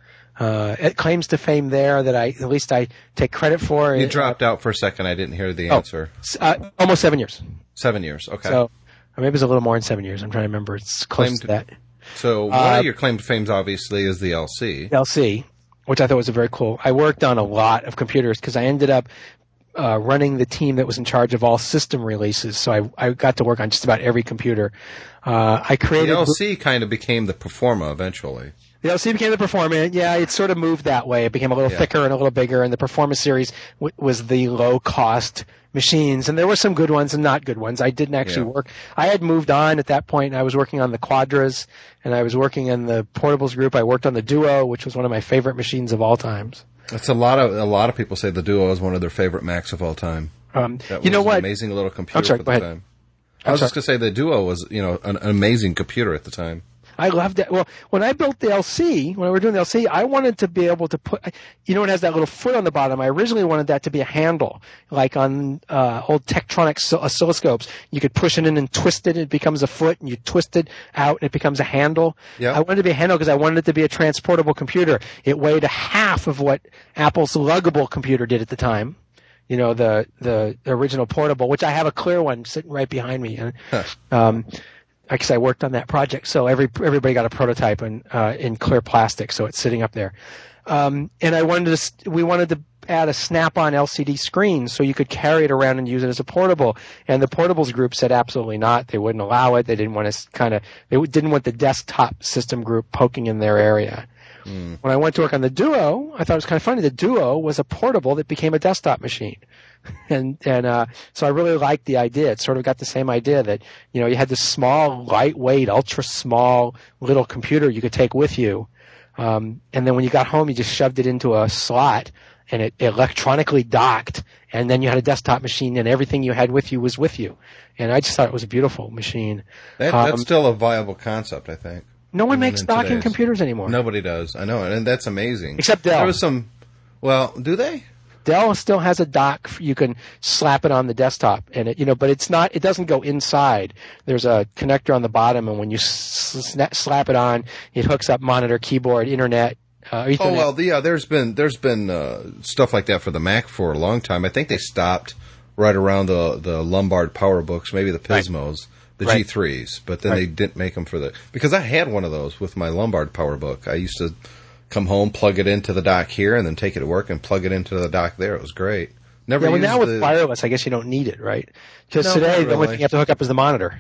Uh, it claims to fame there that I, at least I take credit for. You It- dropped out for a second. I didn't hear the Oh. answer. Uh, almost seven years. Seven years. Okay. So, or maybe it's a little more than seven years. I'm trying to remember. It's close Claimed- to that. So one Uh, of your claim to fame obviously is the L C. L C, which I thought was a very cool. I worked on a lot of computers because I ended up uh, running the team that was in charge of all system releases. So I, I got to work on just about every computer. Uh, I The created L C kind of became the Performa eventually. The L C became the Performa. Yeah, it sort of moved that way. It became a little Yeah. thicker and a little bigger, and the Performa series w- was the low-cost machines. And there were some good ones and not good ones. I didn't actually Yeah. work. I had moved on at that point, and I was working on the Quadras, and I was working in the Portables group. I worked on the Duo, which was one of my favorite machines of all times. It's a lot of a lot of people say the Duo is one of their favorite Macs of all time. Um, That you know was what? An amazing little computer I'm sorry, for go the ahead. time. I was I'm just going to say the Duo was, you know, an, an amazing computer at the time. I loved it. Well, when I built the L C, when we were doing the L C, I wanted to be able to put, you know, it has that little foot on the bottom. I originally wanted that to be a handle, like on uh, old Tektronix oscill- oscilloscopes. You could push it in and twist it, it becomes a foot, and you twist it out, and it becomes a handle. Yeah. I wanted it to be a handle because I wanted it to be a transportable computer. It weighed a half of what Apple's luggable computer did at the time. You know, the the original portable, which I have a clear one sitting right behind me. Huh. Um, because I worked on that project, so every everybody got a prototype in uh, in clear plastic, so it's sitting up there. Um, and I wanted to, st- we wanted to add a snap-on L C D screen so you could carry it around and use it as a portable. And the portables group said absolutely not; they wouldn't allow it. They didn't want to kind of, they didn't want the desktop system group poking in their area. Mm. When I went to work on the Duo, I thought it was kind of funny. The Duo was a portable that became a desktop machine. And, and, uh, so I really liked the idea. It sort of got the same idea that, you know, you had this small, lightweight, ultra small little computer you could take with you. Um, and then when you got home, you just shoved it into a slot and it electronically docked. And then you had a desktop machine and everything you had with you was with you. And I just thought it was a beautiful machine. That, Um, that's still a viable concept, I think. No one Even makes in docking today's- computers anymore. Nobody does. I know, and that's amazing. Except Dell. There was some. Well, do they? Dell still has a dock. You can slap it on the desktop, and it, you know, but it's not. It doesn't go inside. There's a connector on the bottom, and when you s- sna- slap it on, it hooks up monitor, keyboard, internet. Uh, Ethernet. Oh well, the, yeah. There's been there's been uh, stuff like that for the Mac for a long time. I think they stopped right around the the Lombard PowerBooks, maybe the Pismos, the Right. G threes, but then Right. they didn't make them for the because I had one of those with my Lombard PowerBook. I used to come home, plug it into the dock here, and then take it to work and plug it into the dock there. It was great. Never Yeah, well, used now with the, wireless, I guess you don't need it, right? Because No, today not the only really. thing you have to hook up is the monitor.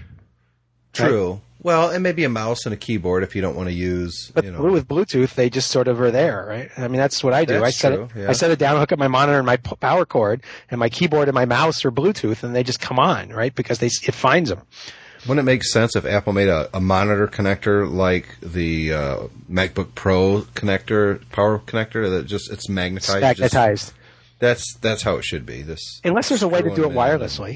True. Well, and maybe a mouse and a keyboard if you don't want to use. But you know. with Bluetooth, they just sort of are there, right? I mean, that's what I do. That's I set true, it. yeah. I set it down, hook up my monitor and my p- power cord, and my keyboard and my mouse are Bluetooth, and they just come on, right? Because they it finds them. Wouldn't it make sense if Apple made a, a monitor connector like the uh, MacBook Pro connector, power connector that just it's magnetized? Magnetized. Just, that's that's how it should be. This Unless there's a way to do it screwing in. wirelessly.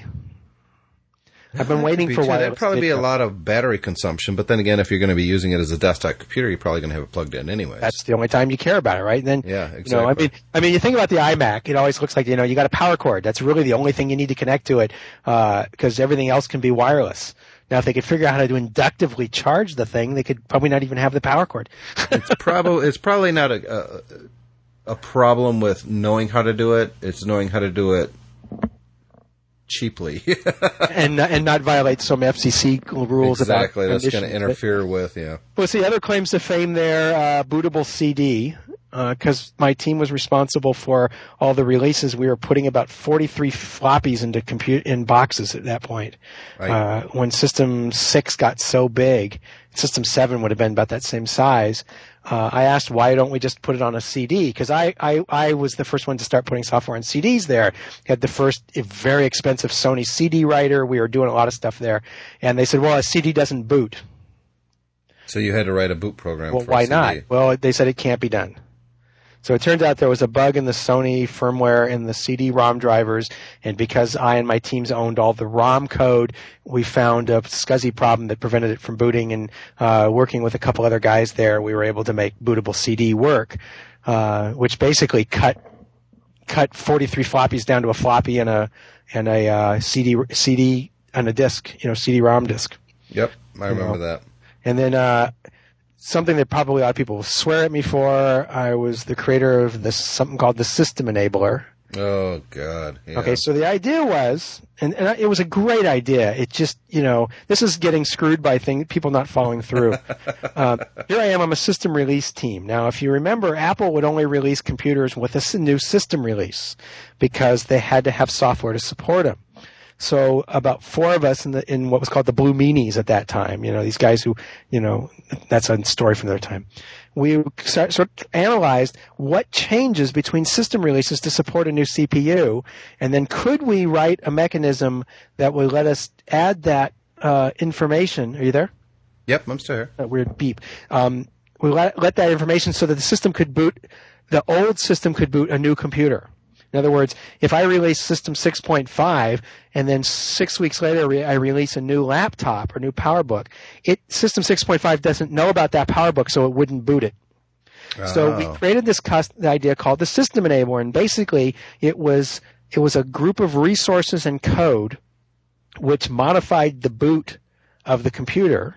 I've been That waiting could be for too. wireless. That'd probably be a video. lot of battery consumption, but then again, if you're going to be using it as a desktop computer, you're probably going to have it plugged in anyways. That's the only time you care about it, right? And then, Yeah, You know, I exactly. mean, I mean, you think about the iMac. It always looks like you know you got a power cord. That's really the only thing you need to connect to it, uh, because everything else can be wireless. Now, if they could figure out how to inductively charge the thing, they could probably not even have the power cord. it's probably it's probably not a, a a problem with knowing how to do it. It's knowing how to do it cheaply. and and not violate some F C C rules about exactly. That's going to interfere but, with, yeah. Well, see, other claims to fame there, uh, bootable C D, because uh, my team was responsible for all the releases. We were putting about forty-three floppies into compute in boxes at that point. Right. Uh, when System six got so big, System seven would have been about that same size. Uh, I asked, why don't we just put it on a C D? Because I, I, I was the first one to start putting software on C Ds there. Had the first very expensive Sony C D writer. We were doing a lot of stuff there. And they said, well, a C D doesn't boot. So you had to write a boot program well, for why a C D. not? Well, they said it can't be done. So it turns out there was a bug in the Sony firmware in the C D ROM drivers, and because I and my teams owned all the ROM code, we found a SCSI problem that prevented it from booting, and uh, working with a couple other guys there, we were able to make bootable C D work, uh, which basically cut cut forty-three floppies down to a floppy and a and a uh, C D C D and a disk, you know, C D ROM disk. Yep, I remember you know? that. And then uh, something that probably a lot of people will swear at me for, I was the creator of this something called the System Enabler. Oh, God. Yeah. Okay, so the idea was, and, and it was a great idea. It just, you know, this is getting screwed by things, people not following through. uh, here I am, I'm a system release team. Now, if you remember, Apple would only release computers with a new system release because they had to have software to support them. So about four of us in the in what was called the Blue Meanies at that time, you know, these guys who, you know, that's a story from their time. We start, sort of analyzed what changes between system releases to support a new C P U, and then could we write a mechanism that would let us add that uh, information. Are you there? Yep, I'm still here. That weird beep. Um, we let, let that information so that the system could boot, the old system could boot a new computer. In other words, if I release System six point five and then six weeks later re- I release a new laptop or new PowerBook, it System six point five doesn't know about that PowerBook, so it wouldn't boot it. Oh. So we created this cust- idea called the System Enabler, and basically it was it was a group of resources and code which modified the boot of the computer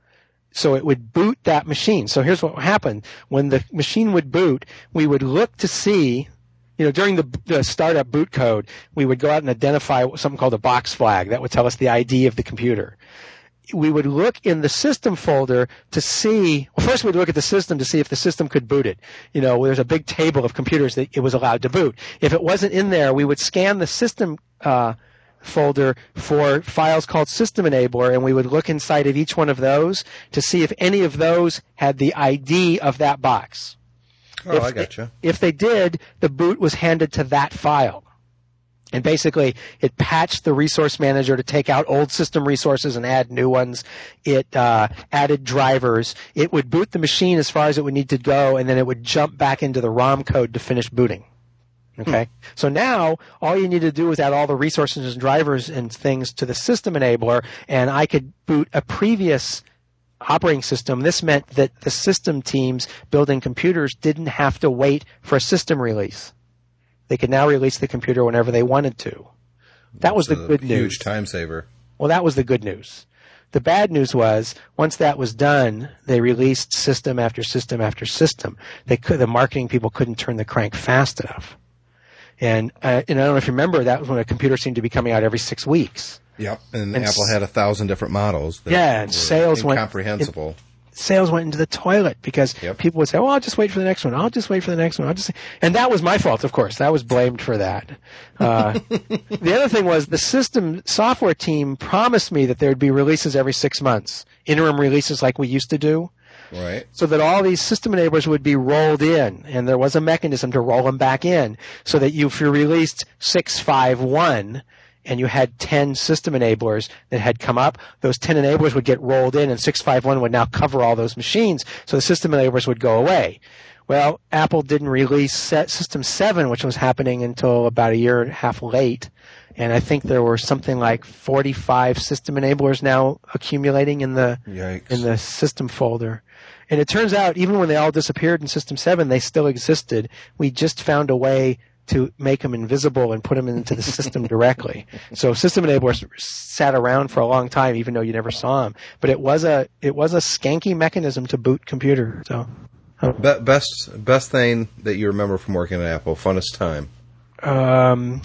so it would boot that machine. So here's what happened. When the machine would boot, we would look to see, you know, during the, the startup boot code, we would go out and identify something called a box flag that would tell us the I D of the computer. We would look in the system folder to see, well, first we'd look at the system to see if the system could boot it. You know, there's a big table of computers that it was allowed to boot. If it wasn't in there, we would scan the system uh, folder for files called System Enabler, and we would look inside of each one of those to see if any of those had the I D of that box. Oh, if I gotcha. They, if they did, the boot was handed to that file. And basically, it patched the resource manager to take out old system resources and add new ones. It uh, added drivers. It would boot the machine as far as it would need to go, and then it would jump back into the ROM code to finish booting. Okay? Hmm. So now, all you need to do is add all the resources and drivers and things to the System Enabler, and I could boot a previous operating system. This meant that the system teams building computers didn't have to wait for a system release. They could now release the computer whenever they wanted to. That was the good news. Huge time saver. Well, that was the good news. The bad news was, once that was done, they released system after system after system. They could, the marketing people couldn't turn the crank fast enough. And, uh, and I don't know if you remember, that was when a computer seemed to be coming out every six weeks. Yep, and, and Apple had a thousand different models. That yeah, and sales went incomprehensible. It, sales went into the toilet because yep. people would say, "Well, I'll just wait for the next one. I'll just wait for the next one." I'll just," and that was my fault, of course. I was blamed for that. Uh, the other thing was the system software team promised me that there would be releases every six months, interim releases like we used to do. Right. So that all these system enablers would be rolled in, and there was a mechanism to roll them back in, so that you, if you released six five one and you had ten system enablers that had come up, those ten enablers would get rolled in, and six five one would now cover all those machines, so the system enablers would go away. Well, Apple didn't release System seven, which was happening until about a year and a half late, and I think there were something like forty-five system enablers now accumulating in the Yikes. in the system folder. And it turns out, even when they all disappeared in System seven, they still existed. We just found a way to make them invisible and put them into the system directly. So system enablers sat around for a long time, even though you never saw them. But it was a it was a skanky mechanism to boot computer. So oh. Be- best best thing that you remember from working at Apple, funnest time. Um,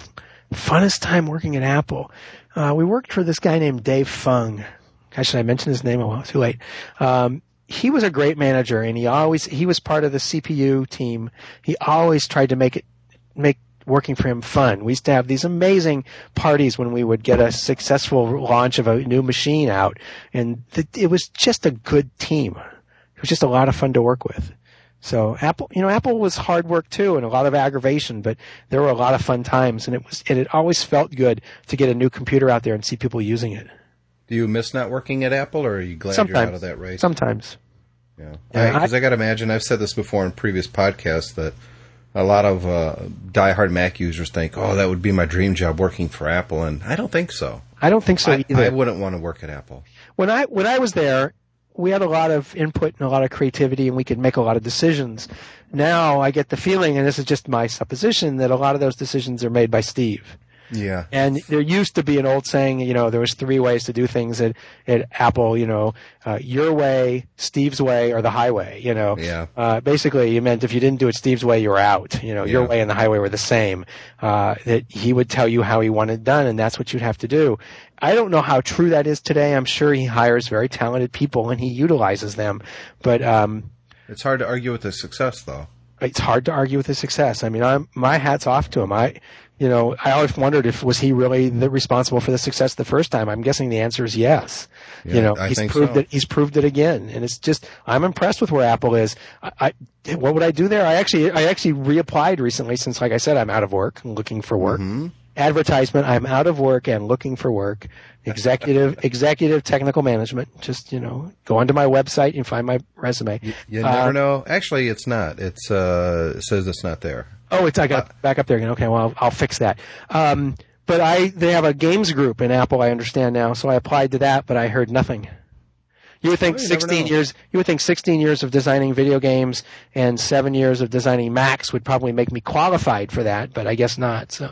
Funnest time working at Apple. Uh, we worked for this guy named Dave Fung. Gosh, should I mention his name? Oh, too late. Um, he was a great manager, and he always he was part of the C P U team. He always tried to make it make working for him fun. We used to have these amazing parties when we would get a successful launch of a new machine out, and th- it was just a good team. It was just a lot of fun to work with. So Apple, you know, Apple was hard work too, and a lot of aggravation, but there were a lot of fun times, and it was, and it always felt good to get a new computer out there and see people using it. Do you miss not working at Apple, or are you glad Sometimes. you're out of that race? Sometimes. Yeah, Yeah, because I, I- I got to imagine. I've said this before in previous podcasts that a lot of uh, diehard Mac users think, "Oh, that would be my dream job, working for Apple," and I don't think so. I don't think so I, either. I wouldn't want to work at Apple. When I when I was there, we had a lot of input and a lot of creativity, and we could make a lot of decisions. Now I get the feeling, and this is just my supposition, that a lot of those decisions are made by Steve. Yeah, And there used to be an old saying, you know, there was three ways to do things at, at Apple, you know, uh, your way, Steve's way, or the highway, you know. Yeah. Uh, basically, it meant if you didn't do it Steve's way, you were out. You know, your Yeah. way and the highway were the same. Uh, that he would tell you how he wanted it done, and that's what you'd have to do. I don't know how true that is today. I'm sure he hires very talented people, and he utilizes them. But um, it's hard to argue with his success, though. it's hard to argue with his success. I mean, I'm, my hat's off to him. I, you know, I always wondered if was he really the responsible for the success the first time. I'm guessing the answer is yes. Yeah, you know, I he's think proved so. it. He's proved it again, and it's just I'm impressed with where Apple is. I, I what would I do there? I actually I actually reapplied recently since, like I said, I'm out of work and looking for work. Mm-hmm. Advertisement: I'm out of work and looking for work. Executive executive technical management. Just, you know, go onto my website and find my resume. You, you Uh, never know. Actually, it's not. It's uh, it says it's not there. Oh, it's I got it back up there again. Okay, well, I'll, I'll fix that. Um, but I they have a games group in Apple, I understand now, so I applied to that, but I heard nothing. You would think Oh, you never sixteen know. years. You would think sixteen years of designing video games and seven years of designing Macs would probably make me qualified for that, but I guess not. So,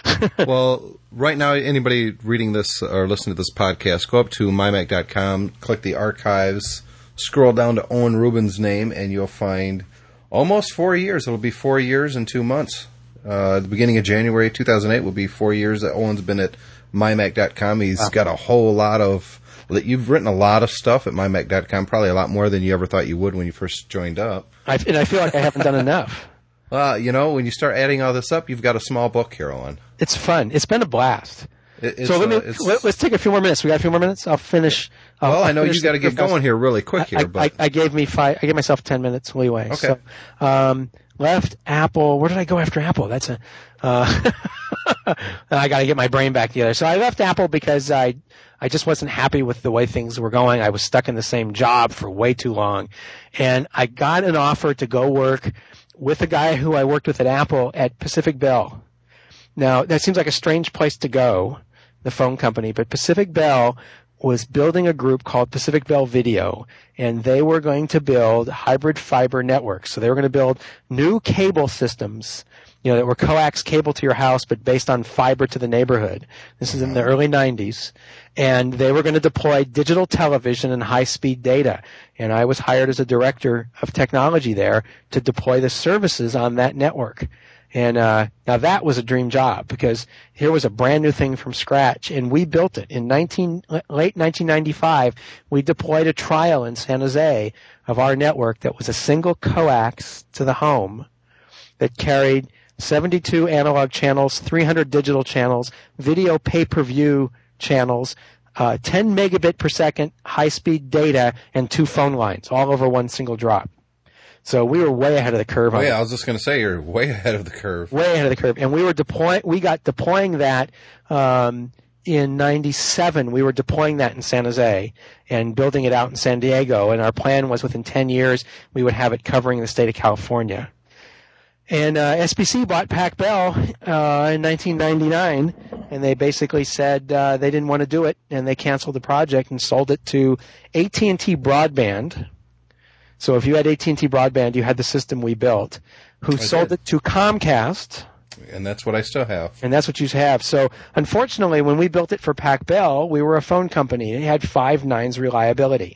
Well, right now, anybody reading this or listening to this podcast, go up to my mac dot com, click the archives, scroll down to Owen Rubin's name, and you'll find almost four years. It'll be four years and two months. Uh, the beginning of January two thousand eight will be four years that Owen's been at my mac dot com. He's Wow. got a whole lot of... You've written a lot of stuff at my mac dot com, probably a lot more than you ever thought you would when you first joined up. I, and I feel like I haven't done enough. Well, you know, when you start adding all this up, you've got a small book here, Owen. It's fun. It's been a blast. It, it's, so let me uh, it's- let, let's take a few more minutes. We got a few more minutes. I'll finish. I'll, well, I'll I know finish you got to the get going here really quick here, I, but I, I gave me five. I gave myself ten minutes leeway. Okay. So, um, left Apple. Where did I go after Apple? That's a. Uh, I got to get my brain back together. So I left Apple because I, I just wasn't happy with the way things were going. I was stuck in the same job for way too long, and I got an offer to go work with a guy who I worked with at Apple at Pacific Bell. Now that seems like a strange place to go, the phone company, but Pacific Bell was building a group called Pacific Bell Video, and they were going to build hybrid fiber networks. So they were going to build new cable systems, you know, that were coax cable to your house, but based on fiber to the neighborhood. This is in the early nineties. And they were going to deploy digital television and high-speed data. And I was hired as a director of technology there to deploy the services on that network. And uh, now that was a dream job because here was a brand new thing from scratch, and we built it in nineteen late nineteen ninety-five. We deployed a trial in San Jose of our network that was a single coax to the home that carried seventy-two analog channels, three hundred digital channels, video pay-per-view channels, uh, ten megabit per second high-speed data, and two phone lines, all over one single drop. So we were way ahead of the curve. oh on yeah, it. I was just going to say you're way ahead of the curve. Way ahead of the curve. And we were deploying, we got deploying that, um, in ninety-seven. We were deploying that in San Jose and building it out in San Diego. And our plan was within ten years, we would have it covering the state of California. And, uh, S B C bought Pac Bell, uh, in nineteen ninety-nine. And they basically said, uh, they didn't want to do it. And they canceled the project and sold it to A T and T Broadband. So if you had A T and T Broadband, you had the system we built, who I sold did. it to Comcast, And that's what I still have. and that's what you have. So unfortunately, when we built it for Pac Bell, we were a phone company. It had five nines reliability.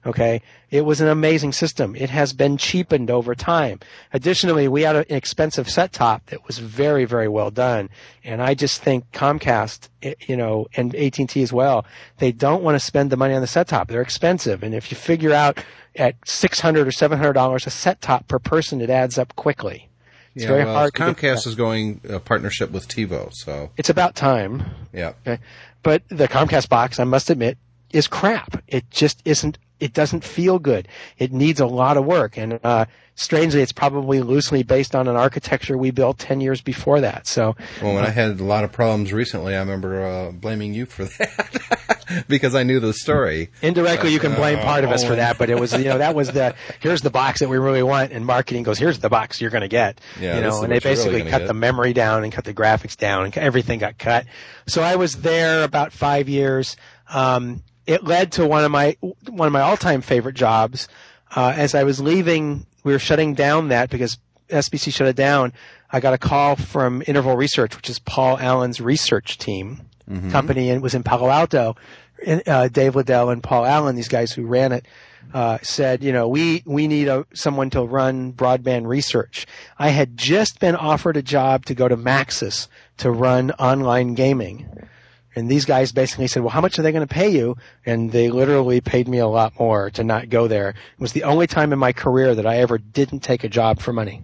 Okay, it was an amazing system. It has been cheapened over time. Additionally, we had an expensive set top that was very, very well done. And I just think Comcast, you know, and A T and T as well, they don't want to spend the money on the set top. They're expensive. And if you figure out at six hundred dollars or seven hundred dollars a set top per person, it adds up quickly. It's yeah, very well, hard. Comcast is going a partnership with TiVo, so it's about time. Yeah. Okay. But the Comcast box, I must admit, is crap. It just isn't. It doesn't feel good. It needs a lot of work, and uh, strangely, it's probably loosely based on an architecture we built ten years before that. So, well, when uh, I had a lot of problems recently, I remember uh, blaming you for that because I knew the story. Indirectly, but, you can blame uh, part of us oh, for that, but it was, you know, that was the here's the box that we really want, and marketing goes, here's the box you're going to get. Yeah, you know, and they basically really cut get. the memory down and cut the graphics down, and everything got cut. So I was there about five years. Um, It led to one of my one of my all-time favorite jobs. Uh, as I was leaving, we were shutting down that because S B C shut it down. I got a call from Interval Research, which is Paul Allen's research team mm-hmm. company, and it was in Palo Alto. And, uh, Dave Liddell and Paul Allen, these guys who ran it, uh, said, you know, we we need a, someone to run broadband research. I had just been offered a job to go to Maxis to run online gaming. And these guys basically said, well, how much are they going to pay you? And they literally paid me a lot more to not go there. It was the only time in my career that I ever didn't take a job for money.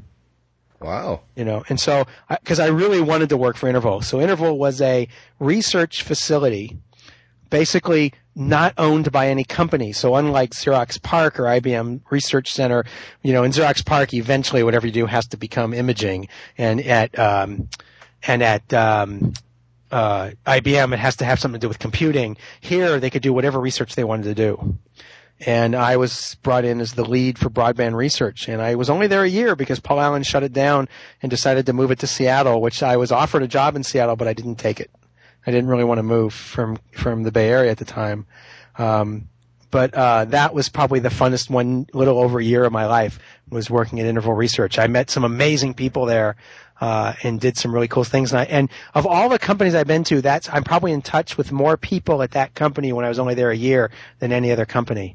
Wow. You know, and so, because I, I really wanted to work for Interval. So Interval was a research facility, basically not owned by any company. So unlike Xerox PARC or I B M Research Center, you know, in Xerox PARC, eventually whatever you do has to become imaging. And at, um, and at, um, Uh, I B M, it has to have something to do with computing. Here, they could do whatever research they wanted to do. And I was brought in as the lead for broadband research. And I was only there a year because Paul Allen shut it down and decided to move it to Seattle, which I was offered a job in Seattle, but I didn't take it. I didn't really want to move from, from the Bay Area at the time. Um, but, uh, that was probably the funnest one, little over a year of my life, was working at Interval Research. I met some amazing people there. Uh, and did some really cool things. And, I, and of all the companies I've been to, that's, I'm probably in touch with more people at that company when I was only there a year than any other company.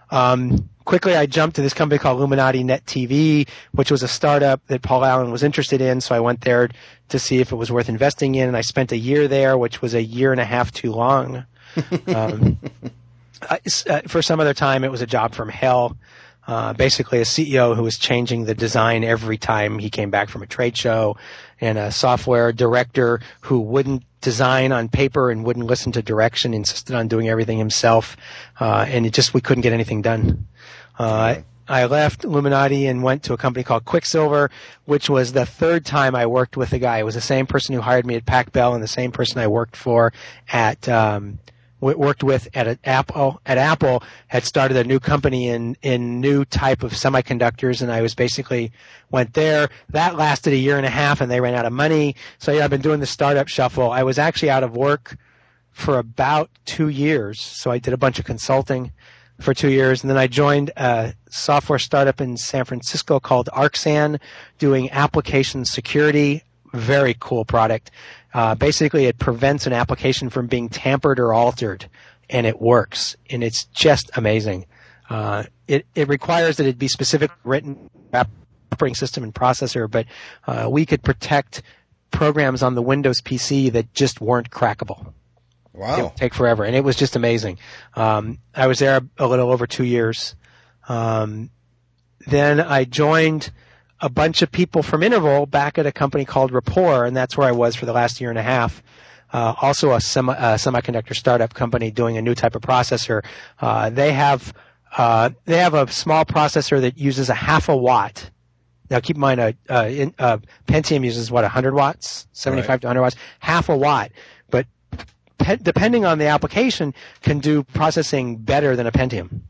Um, quickly, I jumped to this company called Illuminati Net T V, which was a startup that Paul Allen was interested in. So I went there to see if it was worth investing in. And I spent a year there, which was a year and a half too long. um, I, uh, for some other time, it was a job from hell. Uh, basically a C E O who was changing the design every time he came back from a trade show, and a software director who wouldn't design on paper and wouldn't listen to direction, insisted on doing everything himself, uh, and it just, we couldn't get anything done. Uh, I left Illuminati and went to a company called Quicksilver, which was the third time I worked with a guy. It was the same person who hired me at Pac Bell and the same person I worked for at, um, worked with at Apple, at Apple, had started a new company in, in new type of semiconductors, and I was basically went there. That lasted a year and a half, and they ran out of money. So yeah, I've been doing the startup shuffle. I was actually out of work for about two years, so I did a bunch of consulting for two years, and then I joined a software startup in San Francisco called Arxan, doing application security. Very cool product. Uh, basically, it prevents an application from being tampered or altered, and it works, and it's just amazing. Uh, it, it requires that it be specifically written operating system and processor, but uh, we could protect programs on the Windows P C that just weren't crackable. Wow. It would take forever, and it was just amazing. Um, I was there a little over two years. Um, then I joined a bunch of people from Interval back at a company called Rapport, and that's where I was for the last year and a half. Uh, also a, semi, a semiconductor startup company doing a new type of processor. Uh, they have, uh, they have a small processor that uses a half a watt. Now keep in mind, a, a, in, a Pentium uses what, one hundred watts? seventy-five right. to one hundred watts? Half a watt. But pe- depending on the application, can do processing better than a Pentium.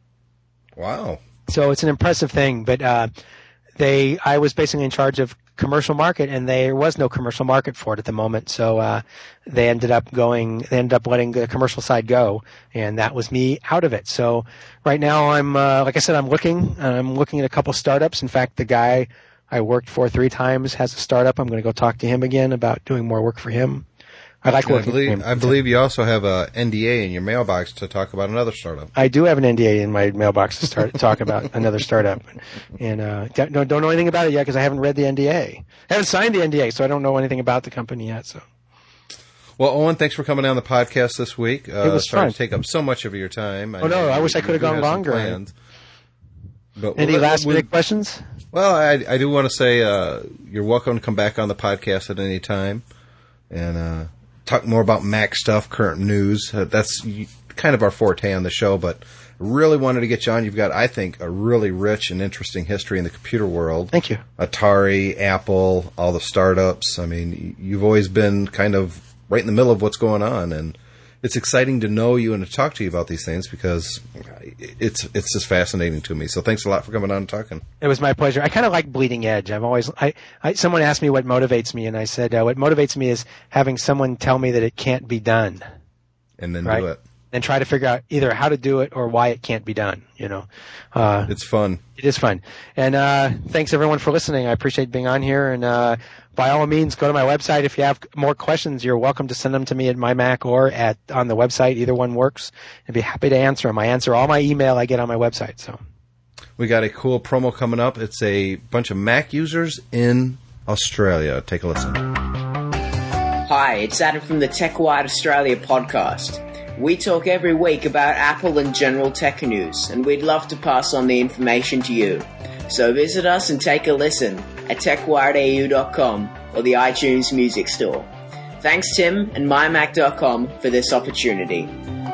Wow. So it's an impressive thing, but, uh, They, I was basically in charge of commercial market, and there was no commercial market for it at the moment. So uh, they ended up going, they ended up letting the commercial side go, and that was me out of it. So right now, I'm, uh, like I said, I'm looking, I'm looking at a couple startups. In fact, the guy I worked for three times has a startup. I'm going to go talk to him again about doing more work for him. I like I working. believe, with him. I believe you also have a N D A in your mailbox to talk about another startup. I do have an N D A in my mailbox to start talk about another startup, and uh, don't don't know anything about it yet because I haven't read the N D A. I haven't signed the N D A, so I don't know anything about the company yet. So, well, Owen, thanks for coming on the podcast this week. Uh, it was sorry fun. to take up so much of your time. Oh no, I wish I could have gone longer. Plans, but Any we'll, last we'll, minute questions? Well, I, I do want to say uh, you're welcome to come back on the podcast at any time and uh, talk more about Mac stuff, current news. Uh, that's kind of our forte on the show, but I really wanted to get you on. You've got, I think, a really rich and interesting history in the computer world. Thank you. Atari, Apple, all the startups. I mean, you've always been kind of right in the middle of what's going on, and it's exciting to know you and to talk to you about these things because it's it's just fascinating to me. So thanks a lot for coming on and talking. It was my pleasure. I kind of like bleeding edge. I've always, I, I someone asked me what motivates me, and I said, uh, what motivates me is having someone tell me that it can't be done. And then right? do it. And try to figure out either how to do it or why it can't be done, you know. Uh, it's fun. It is fun. And uh, thanks, everyone, for listening. I appreciate being on here. And uh, by all means, go to my website. If you have more questions, you're welcome to send them to me at MyMac or at on the website. Either one works. I'd be happy to answer them. I answer all my email I get on my website. So we got a cool promo coming up. It's a bunch of Mac users in Australia. Take a listen. Hi, it's Adam from the TechWide Australia podcast. We talk every week about Apple and general tech news, and we'd love to pass on the information to you. So visit us and take a listen at tech wired a u dot com or the iTunes Music Store. Thanks, Tim, and my mac dot com for this opportunity.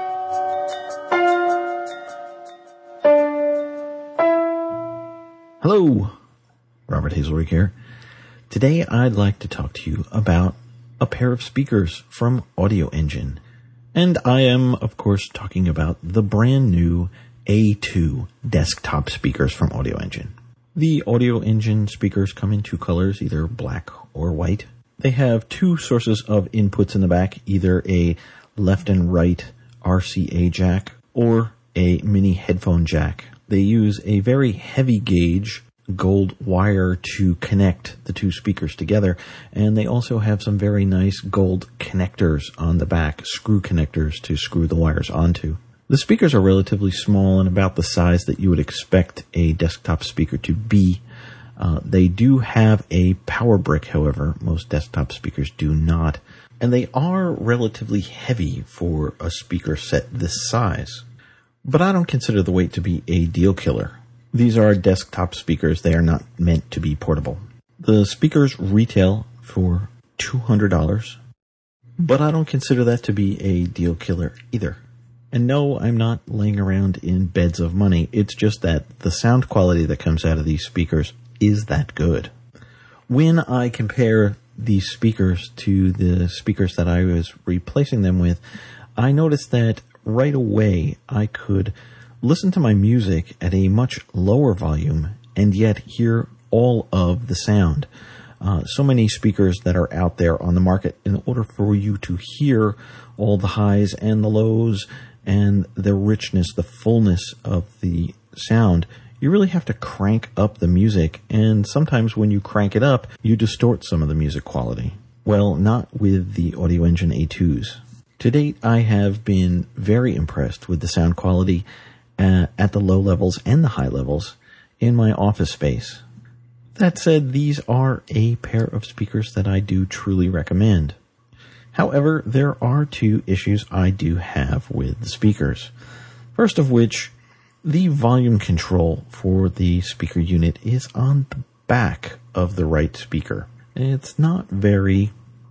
Hello, Robert Hazelrigg here. Today I'd like to talk to you about a pair of speakers from Audio Engine. And I am, of course, talking about the brand new A two desktop speakers from Audio Engine. The Audio Engine speakers come in two colors, either black or white. They have two sources of inputs in the back, either a left and right R C A jack or a mini headphone jack. They use a very heavy gauge gold wire to connect the two speakers together, and they also have some very nice gold connectors on the back, screw connectors to screw the wires onto. The speakers are relatively small and about the size that you would expect a desktop speaker to be. Uh, they do have a power brick, however. Most desktop speakers do not. And they are relatively heavy for a speaker set this size. But I don't consider the weight to be a deal killer. These are desktop speakers. They are not meant to be portable. The speakers retail for two hundred dollars, but I don't consider that to be a deal killer either. And no, I'm not laying around in beds of money. It's just that the sound quality that comes out of these speakers is that good. When I compare these speakers to the speakers that I was replacing them with, I noticed that right away I could listen to my music at a much lower volume and yet hear all of the sound. Uh, so many speakers that are out there on the market, in order for you to hear all the highs and the lows and the richness, the fullness of the sound, you really have to crank up the music. And sometimes when you crank it up, you distort some of the music quality. Well, not with the Audio Engine A twos. To date, I have been very impressed with the sound quality Uh, at the low levels and the high levels in my office space. That said, these are a pair of speakers that I do truly recommend. However, there are two issues I do have with the speakers. First of which, the volume control for the speaker unit is on the back of the right speaker. It's not very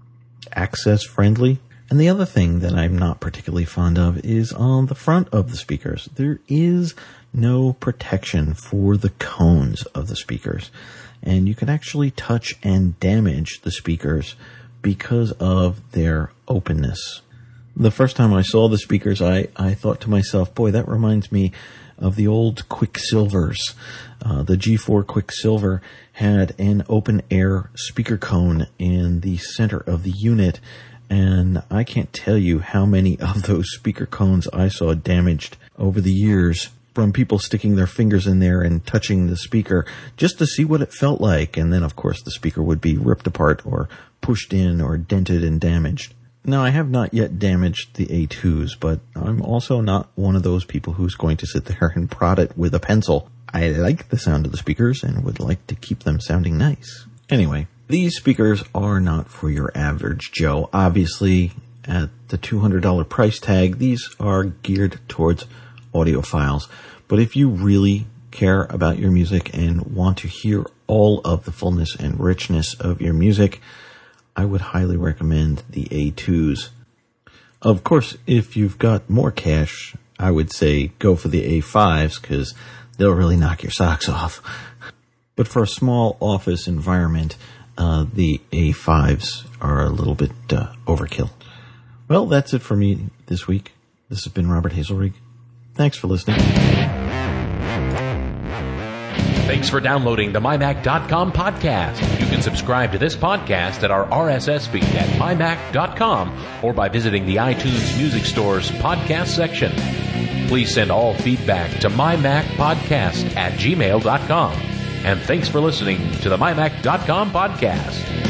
access friendly. And the other thing that I'm not particularly fond of is on the front of the speakers. There is no protection for the cones of the speakers. And you can actually touch and damage the speakers because of their openness. The first time I saw the speakers, I, I thought to myself, boy, that reminds me of the old Quicksilvers. Uh, the G four Quicksilver had an open air speaker cone in the center of the unit. And I can't tell you how many of those speaker cones I saw damaged over the years from people sticking their fingers in there and touching the speaker just to see what it felt like. And then, of course, the speaker would be ripped apart or pushed in or dented and damaged. Now, I have not yet damaged the A twos, but I'm also not one of those people who's going to sit there and prod it with a pencil. I like the sound of the speakers and would like to keep them sounding nice. Anyway, these speakers are not for your average Joe. Obviously, at the two hundred dollars price tag, these are geared towards audiophiles. But if you really care about your music and want to hear all of the fullness and richness of your music, I would highly recommend the A twos. Of course, if you've got more cash, I would say go for the A fives because they'll really knock your socks off. But for a small office environment, uh, the A fives are a little bit uh, overkill. Well, that's it for me this week. This has been Robert Hazelrig. Thanks for listening. Thanks for downloading the my mac dot com podcast. You can subscribe to this podcast at our R S S feed at my mac dot com or by visiting the iTunes Music Store's podcast section. Please send all feedback to my mac podcast at gmail dot com. And thanks for listening to the my mac dot com podcast.